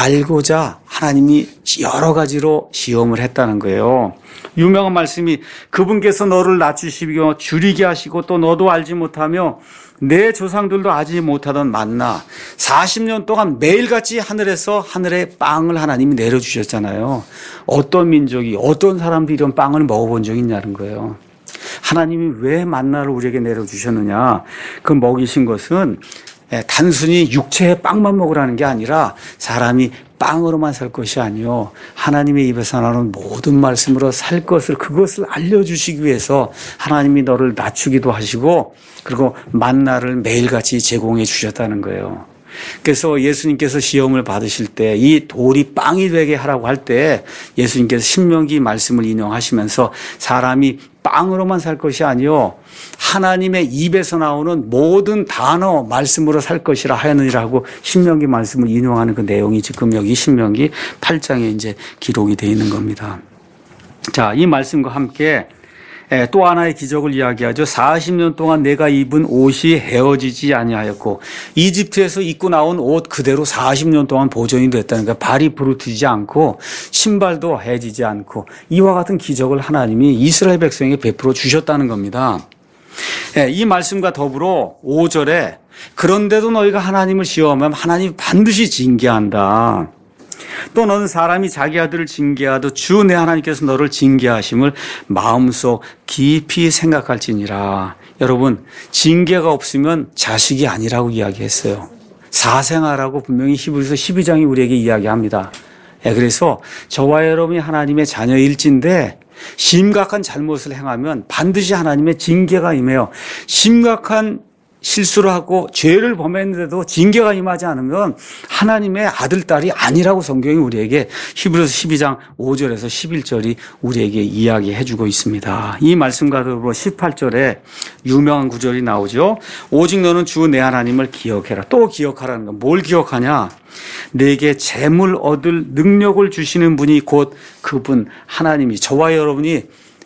알고자 하나님이 여러 가지로 시험을 했다는 거예요. 유명한 말씀이 그분께서 너를 낮추시며 줄이게 하시고 또 너도 알지 못하며 내 조상들도 알지 못하던 만나 40년 동안 매일같이 하늘에 빵을 하나님이 내려주셨잖아요. 어떤 민족이 어떤 사람들이 이런 빵을 먹어본 적이 있냐는 거예요. 하나님이 왜 만나를 우리에게 내려주셨느냐. 그 먹이신 것은 단순히 육체의 빵만 먹으라는 게 아니라 사람이 빵으로만 살 것이 아니요 하나님의 입에서 나오는 모든 말씀으로 살 것을 그것을 알려주시기 위해서 하나님이 너를 낮추기도 하시고 그리고 만나를 매일같이 제공해 주셨다는 거예요. 그래서 예수님께서 시험을 받으실 때 이 돌이 빵이 되게 하라고 할 때 예수님께서 신명기 말씀을 인용하시면서 사람이 빵으로만 살 것이 아니요 하나님의 입에서 나오는 모든 단어 말씀으로 살 것이라 하였느니라 하고 신명기 말씀을 인용하는 그 내용이 지금 여기 신명기 8장에 이제 기록이 되어 있는 겁니다. 자, 이 말씀과 함께 또 하나의 기적을 이야기하죠. 40년 동안 내가 입은 옷이 헤어지지 아니하였고 이집트에서 입고 나온 옷 그대로 40년 동안 보존이 됐다는 거예요. 발이 부르트지 않고 신발도 헤어지지 않고 이와 같은 기적을 하나님이 이스라엘 백성에게 베풀어 주셨다는 겁니다. 이 말씀과 더불어 5절에 그런데도 너희가 하나님을 시험하면 하나님이 반드시 징계한다. 또 너는 사람이 자기 아들을 징계하듯 주 내 하나님께서 너를 징계하심을 마음속 깊이 생각할지니라. 여러분, 징계가 없으면 자식이 아니라고 이야기했어요. 사생아라고 분명히 히브리서 12장이 우리에게 이야기합니다. 그래서 저와 여러분이 하나님의 자녀일진데 심각한 잘못을 행하면 반드시 하나님의 징계가 임해요. 심각한 실수를 하고 죄를 범했는데도 징계가 임하지 않으면 하나님의 아들, 딸이 아니라고 성경이 우리에게 히브리서 12장 5절에서 11절이 우리에게 이야기해 주고 있습니다. 이 말씀과 더불어 18절에 유명한 구절이 나오죠. 오직 너는 주 내 하나님을 기억해라. 또 기억하라는 건 뭘 기억하냐? 내게 재물 얻을 능력을 주시는 분이 곧 그분 하나님이 저와 여러분이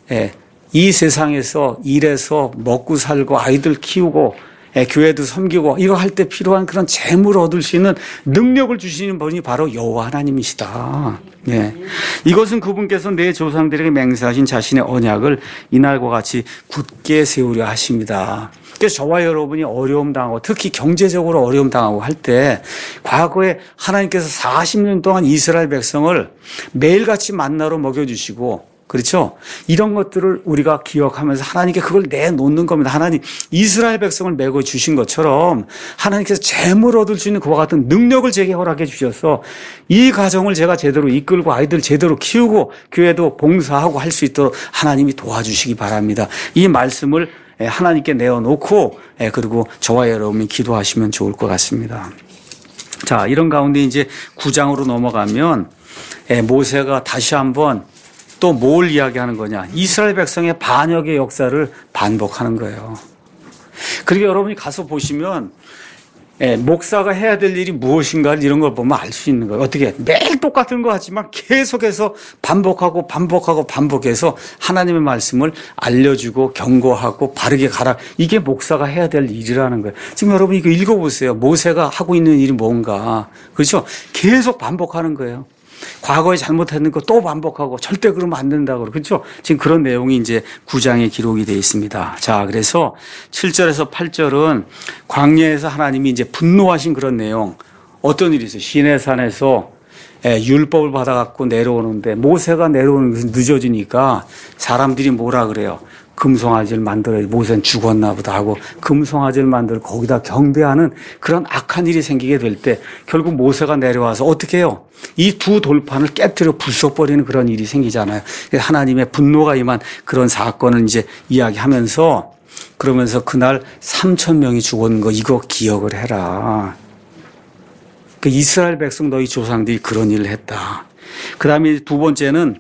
이 세상에서 일해서 먹고 살고 아이들 키우고 교회도 섬기고 이거 할 때 필요한 그런 재물을 얻을 수 있는 능력을 주시는 분이 바로 여호와 하나님이시다. 이것은 그분께서 내 조상들에게 맹세하신 자신의 언약을 이날과 같이 굳게 세우려 하십니다. 그래서 저와 여러분이 어려움 당하고 특히 경제적으로 어려움 당하고 할 때 과거에 하나님께서 40년 동안 이스라엘 백성을 매일같이 만나로 먹여주시고 그렇죠? 이런 것들을 우리가 기억하면서 하나님께 그걸 내놓는 겁니다. 하나님 이스라엘 백성을 메고 주신 것처럼 하나님께서 재물 얻을 수 있는 그와 같은 능력을 제게 허락해 주셔서 이 가정을 제가 제대로 이끌고 아이들 제대로 키우고 교회도 봉사하고 할 수 있도록 하나님이 도와주시기 바랍니다. 이 말씀을 하나님께 내어놓고 그리고 저와 여러분이 기도하시면 좋을 것 같습니다. 자, 이런 가운데 이제 9장으로 넘어가면 모세가 다시 한번 또 뭘 이야기하는 거냐? 이스라엘 백성의 반역의 역사를 반복하는 거예요. 그리고 여러분이 가서 보시면 목사가 해야 될 일이 무엇인가 이런 걸 보면 알 수 있는 거예요. 어떻게 매일 똑같은 거 하지만 계속해서 반복해서 하나님의 말씀을 알려주고 경고하고 바르게 가라. 이게 목사가 해야 될 일이라는 거예요. 지금 여러분 이거 읽어보세요. 모세가 하고 있는 일이 뭔가. 그렇죠? 계속 반복하는 거예요. 과거에 잘못했는 거 또 반복하고 절대 그러면 안 된다고. 그렇죠? 지금 그런 내용이 이제 9장에 기록이 되어 있습니다. 자, 그래서 7절에서 8절은 광야에서 하나님이 이제 분노하신 그런 내용. 어떤 일이 있어요? 시내산에서 율법을 받아갖고 내려오는데 모세가 내려오는 것이 늦어지니까 사람들이 뭐라 그래요? 금송아지를 만들어야 모세는 죽었나 보다 하고 금송아지를 만들어 거기다 경배하는 그런 악한 일이 생기게 될 때 결국 모세가 내려와서 어떻게 해요? 이 두 돌판을 깨뜨려 부숴버리는 그런 일이 생기잖아요. 하나님의 분노가 임한 그런 사건을 이제 이야기하면서 그러면서 그날 3,000명이 죽은 거 이거 기억을 해라. 그 이스라엘 백성 너희 조상들이 그런 일을 했다. 그 다음에 두 번째는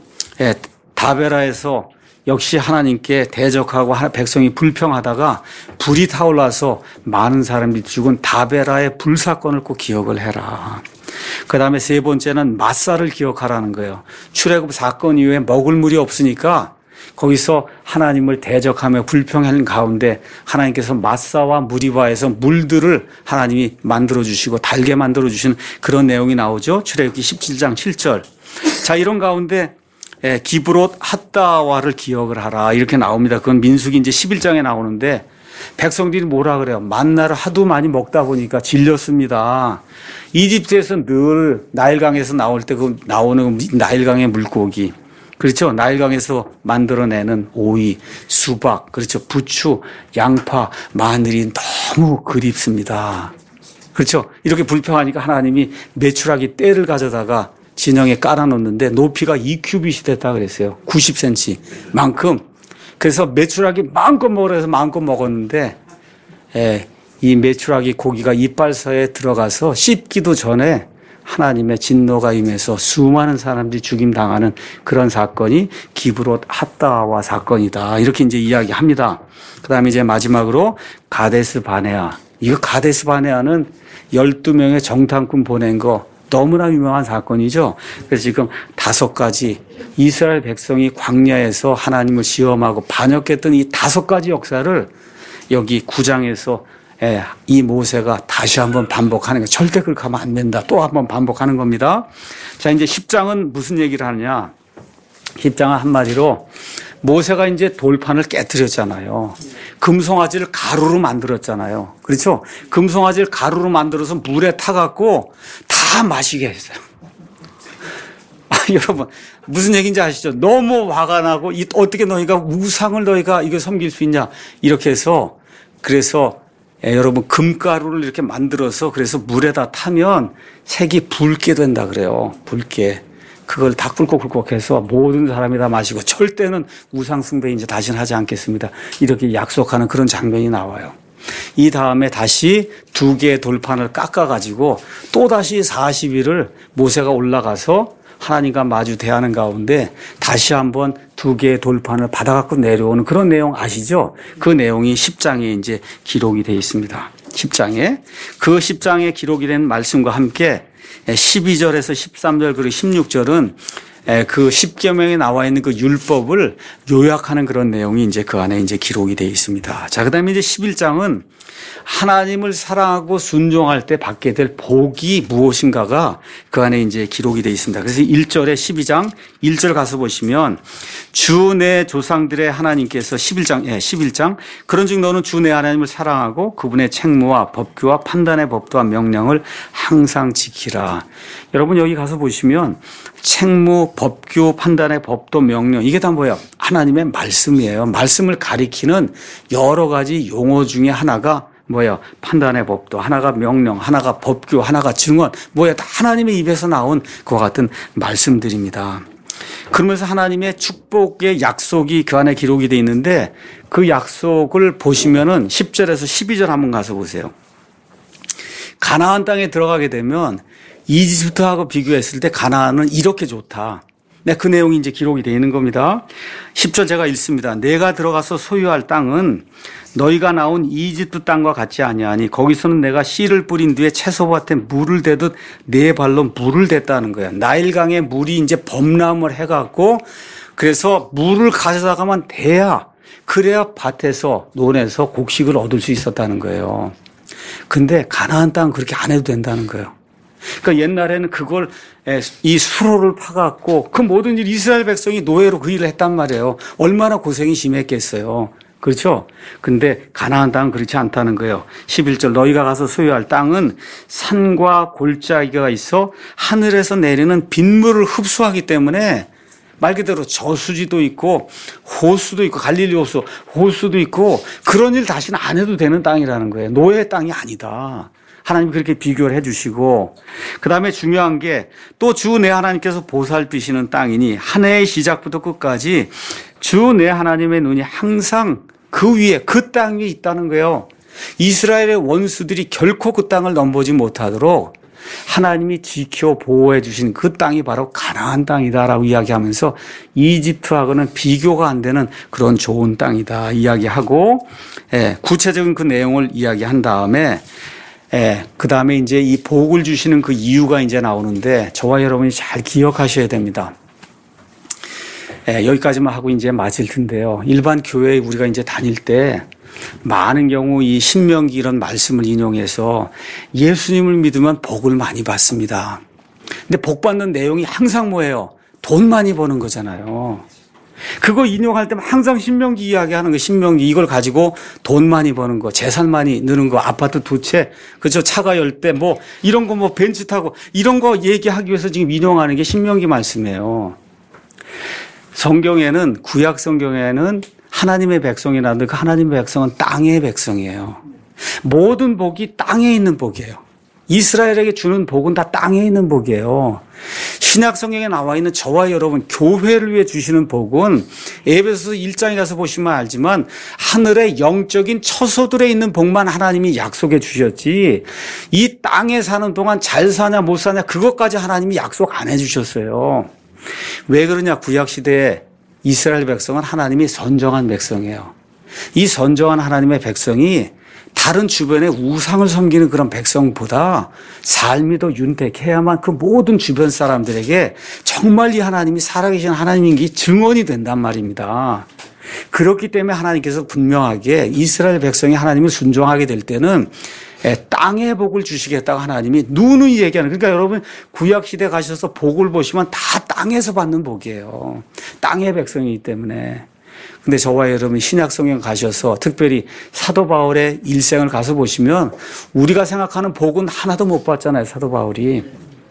다베라에서 역시 하나님께 대적하고 백성이 불평하다가 불이 타올라서 많은 사람들이 죽은 다베라의 불사건을 꼭 기억을 해라. 그 다음에 세 번째는 마사를 기억하라는 거예요. 출애굽 사건 이후에 먹을 물이 없으니까 거기서 하나님을 대적하며 불평하는 가운데 하나님께서 마사와 무리바에서 물들을 하나님이 만들어주시고 달게 만들어주신 그런 내용이 나오죠. 출애굽기 17장 7절. 자, 이런 가운데 기브롯 핫다와를 기억을 하라 이렇게 나옵니다. 그건 민수기 이제 11장에 나오는데 백성들이 뭐라 그래요? 만나를 하도 많이 먹다 보니까 질렸습니다. 이집트에서 늘 나일강에서 나올 때 그 나오는 나일강의 물고기, 그렇죠? 나일강에서 만들어내는 오이, 수박, 그렇죠? 부추, 양파, 마늘이 너무 그립습니다. 그렇죠? 이렇게 불평하니까 하나님이 메추라기 떼를 가져다가 진영에 깔아놓는데 높이가 2규빗이 됐다 그랬어요. 90cm 만큼. 그래서 메추라기 마음껏 먹으라 해서 마음껏 먹었는데 이 메추라기 고기가 이빨사에 들어가서 씹기도 전에 하나님의 진노가 임해서 수많은 사람들이 죽임당하는 그런 사건이 기브롯 핫다와 사건이다. 이렇게 이제 이야기합니다. 그 다음에 이제 마지막으로 가데스 바네아. 이거 가데스 바네아는 12명의 정탐꾼 보낸 거 너무나 유명한 사건이죠. 그래서 지금 5가지 이스라엘 백성이 광야에서 하나님을 시험하고 반역했던 이 5가지 역사를 여기 9장에서 이 모세가 다시 한번 반복하는 거. 절대 그렇게 하면 안 된다. 또 한번 반복하는 겁니다. 자, 이제 10장은 무슨 얘기를 하느냐. 10장은 한마디로 모세가 이제 돌판을 깨뜨렸잖아요. 금송아지를 가루로 만들었잖아요. 그렇죠? 금송아지를 가루로 만들어서 물에 타갖고 다 마시게 했어요. 여러분, 무슨 얘기인지 아시죠? 너무 화가 나고, 어떻게 너희가 우상을 너희가 이거 섬길 수 있냐? 이렇게 해서, 그래서, 여러분, 금가루를 이렇게 만들어서, 그래서 물에다 타면 색이 붉게 된다 그래요. 붉게. 그걸 다 꿀꺽꿀꺽 해서 모든 사람이 다 마시고 절대는 우상숭배 이제 다시는 하지 않겠습니다. 이렇게 약속하는 그런 장면이 나와요. 이 다음에 다시 2개의 돌판을 깎아가지고 또다시 40일을 모세가 올라가서 하나님과 마주 대하는 가운데 다시 한번 2개의 돌판을 받아갖고 내려오는 그런 내용 아시죠? 그 내용이 10장에 이제 기록이 되어 있습니다. 10장에. 그 10장에 기록이 된 말씀과 함께 12절에서 13절 그리고 16절은 그 10계명에 나와 있는 그 율법을 요약하는 그런 내용이 이제 그 안에 이제 기록이 되어 있습니다. 자, 그다음에 이제 11장은 하나님을 사랑하고 순종할 때 받게 될 복이 무엇인가가 그 안에 이제 기록이 되어 있습니다. 그래서 1절에 12장 1절 가서 보시면 주 내 조상들의 하나님께서 11장 그런즉 너는 주 내 하나님을 사랑하고 그분의 책무와 법규와 판단의 법도와 명령을 항상 지키라. 여러분 여기 가서 보시면 책무, 법규, 판단의 법도, 명령 이게 다 뭐예요? 하나님의 말씀이에요. 말씀을 가리키는 여러 가지 용어 중에 하나가 뭐예요? 판단의 법도, 하나가 명령, 하나가 법규, 하나가 증언, 뭐예요? 다 하나님의 입에서 나온 그와 같은 말씀들입니다. 그러면서 하나님의 축복의 약속이 그 안에 기록이 되어 있는데 그 약속을 보시면은 10절에서 12절 한번 가서 보세요. 가나안 땅에 들어가게 되면 이집트하고 비교했을 때 가나안은 이렇게 좋다. 네, 그 내용이 이제 기록이 되어 있는 겁니다. 10절 제가 읽습니다. 내가 들어가서 소유할 땅은 너희가 나온 이집트 땅과 같지 아니하니 거기서는 내가 씨를 뿌린 뒤에 채소밭에 물을 대듯 네 발로 물을 댔다는 거예요. 나일강에 물이 이제 범람을 해갖고 그래서 물을 가져다가만 대야 그래야 밭에서 논에서 곡식을 얻을 수 있었다는 거예요. 근데 가나안 땅은 그렇게 안 해도 된다는 거예요. 그러니까 옛날에는 그걸 이 수로를 파갖고 그 모든 일 이스라엘 백성이 노예로 그 일을 했단 말이에요. 얼마나 고생이 심했겠어요. 그렇죠? 근데 가나안 땅은 그렇지 않다는 거예요. 11절 너희가 가서 소유할 땅은 산과 골짜기가 있어 하늘에서 내리는 빗물을 흡수하기 때문에 말 그대로 저수지도 있고 호수도 있고 갈릴리 호수도 있고 그런 일 다시는 안 해도 되는 땅이라는 거예요. 노예 땅이 아니다. 하나님이 그렇게 비교를 해 주시고 그다음에 중요한 게 또 주 내 하나님께서 보살피시는 땅이니 한 해의 시작부터 끝까지 주 내 하나님의 눈이 항상 그 위에 그 땅 위에 있다는 거예요. 이스라엘의 원수들이 결코 그 땅을 넘보지 못하도록 하나님이 지켜 보호해 주신 그 땅이 바로 가나안 땅이다라고 이야기하면서 이집트하고는 비교가 안 되는 그런 좋은 땅이다 이야기하고 구체적인 그 내용을 이야기한 다음에 그 다음에 이제 이 복을 주시는 그 이유가 이제 나오는데 저와 여러분이 잘 기억하셔야 됩니다. 여기까지만 하고 이제 마칠 텐데요. 일반 교회에 우리가 이제 다닐 때 많은 경우 이 신명기 이런 말씀을 인용해서 예수님을 믿으면 복을 많이 받습니다. 근데 복 받는 내용이 항상 뭐예요? 돈 많이 버는 거잖아요. 그거 인용할 때만 항상 신명기 이야기하는 거, 신명기 이걸 가지고 돈 많이 버는 거, 재산 많이 느는 거, 아파트 두 채, 그죠? 차가 10대, 뭐 이런 거 뭐 벤츠 타고 이런 거 얘기하기 위해서 지금 인용하는 게 신명기 말씀이에요. 성경에는 구약 성경에는 하나님의 백성이라는데 그 하나님의 백성은 땅의 백성이에요. 모든 복이 땅에 있는 복이에요. 이스라엘에게 주는 복은 다 땅에 있는 복이에요. 신약 성경에 나와 있는 저와 여러분 교회를 위해 주시는 복은 에베소서 1장에 가서 보시면 알지만 하늘의 영적인 처소들에 있는 복만 하나님이 약속해 주셨지 이 땅에 사는 동안 잘 사냐 못 사냐 그것까지 하나님이 약속 안 해 주셨어요. 왜 그러냐? 구약시대에 이스라엘 백성은 하나님이 선정한 백성이에요. 이 선정한 하나님의 백성이 다른 주변의 우상을 섬기는 그런 백성보다 삶이 더 윤택해야만 그 모든 주변 사람들에게 정말 이 하나님이 살아계신 하나님인 게 증언이 된단 말입니다. 그렇기 때문에 하나님께서 분명하게 이스라엘 백성이 하나님을 순종하게 될 때는 땅의 복을 주시겠다고 하나님이 누누이 얘기하는 그러니까 여러분 구약시대 가셔서 복을 보시면 다 땅에서 받는 복이에요. 땅의 백성이기 때문에. 근데 저와 여러분 신약성경 가셔서 특별히 사도 바울의 일생을 가서 보시면 우리가 생각하는 복은 하나도 못 받잖아요. 사도 바울이.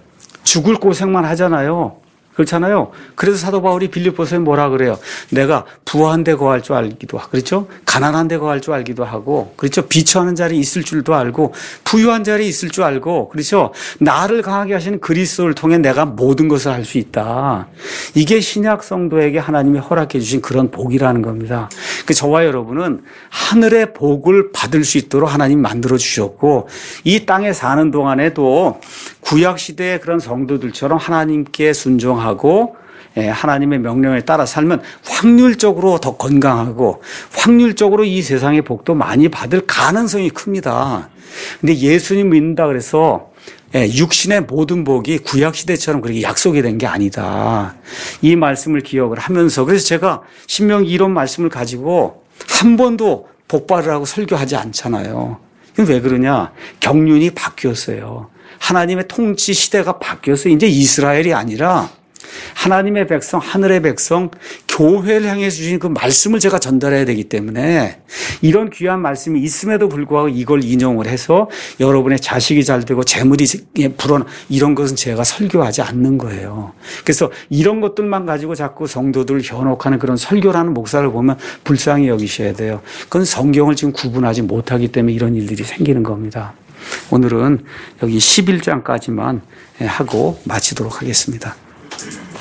죽을 고생만 하잖아요. 그렇잖아요. 그래서 사도 바울이 빌립보서에 뭐라 그래요? 내가 부한 데 거할 줄 알기도 하고, 그렇죠? 가난한 데 거할 줄 알기도 하고, 그렇죠? 비천한 자리에 있을 줄도 알고, 부유한 자리에 있을 줄 알고, 그렇죠? 나를 강하게 하시는 그리스도를 통해 내가 모든 것을 할 수 있다. 이게 신약 성도에게 하나님이 허락해 주신 그런 복이라는 겁니다. 그 저와 여러분은 하늘의 복을 받을 수 있도록 하나님 만들어 주셨고, 이 땅에 사는 동안에도 구약 시대의 그런 성도들처럼 하나님께 순종하고 하나님의 명령에 따라 살면 확률적으로 더 건강하고 확률적으로 이 세상의 복도 많이 받을 가능성이 큽니다. 근데 예수님 믿는다 그래서 육신의 모든 복이 구약 시대처럼 그렇게 약속이 된 게 아니다. 이 말씀을 기억을 하면서 그래서 제가 신명기 이런 말씀을 가지고 한 번도 복 받으라고 설교하지 않잖아요. 왜 그러냐? 경륜이 바뀌었어요. 하나님의 통치 시대가 바뀌어서 이제 이스라엘이 아니라 하나님의 백성, 하늘의 백성, 교회를 향해 주신 그 말씀을 제가 전달해야 되기 때문에 이런 귀한 말씀이 있음에도 불구하고 이걸 인용을 해서 여러분의 자식이 잘 되고 재물이 불어나 이런 것은 제가 설교하지 않는 거예요. 그래서 이런 것들만 가지고 자꾸 성도들을 현혹하는 그런 설교라는 목사를 보면 불쌍히 여기셔야 돼요. 그건 성경을 지금 구분하지 못하기 때문에 이런 일들이 생기는 겁니다. 오늘은 여기 11장까지만 하고 마치도록 하겠습니다.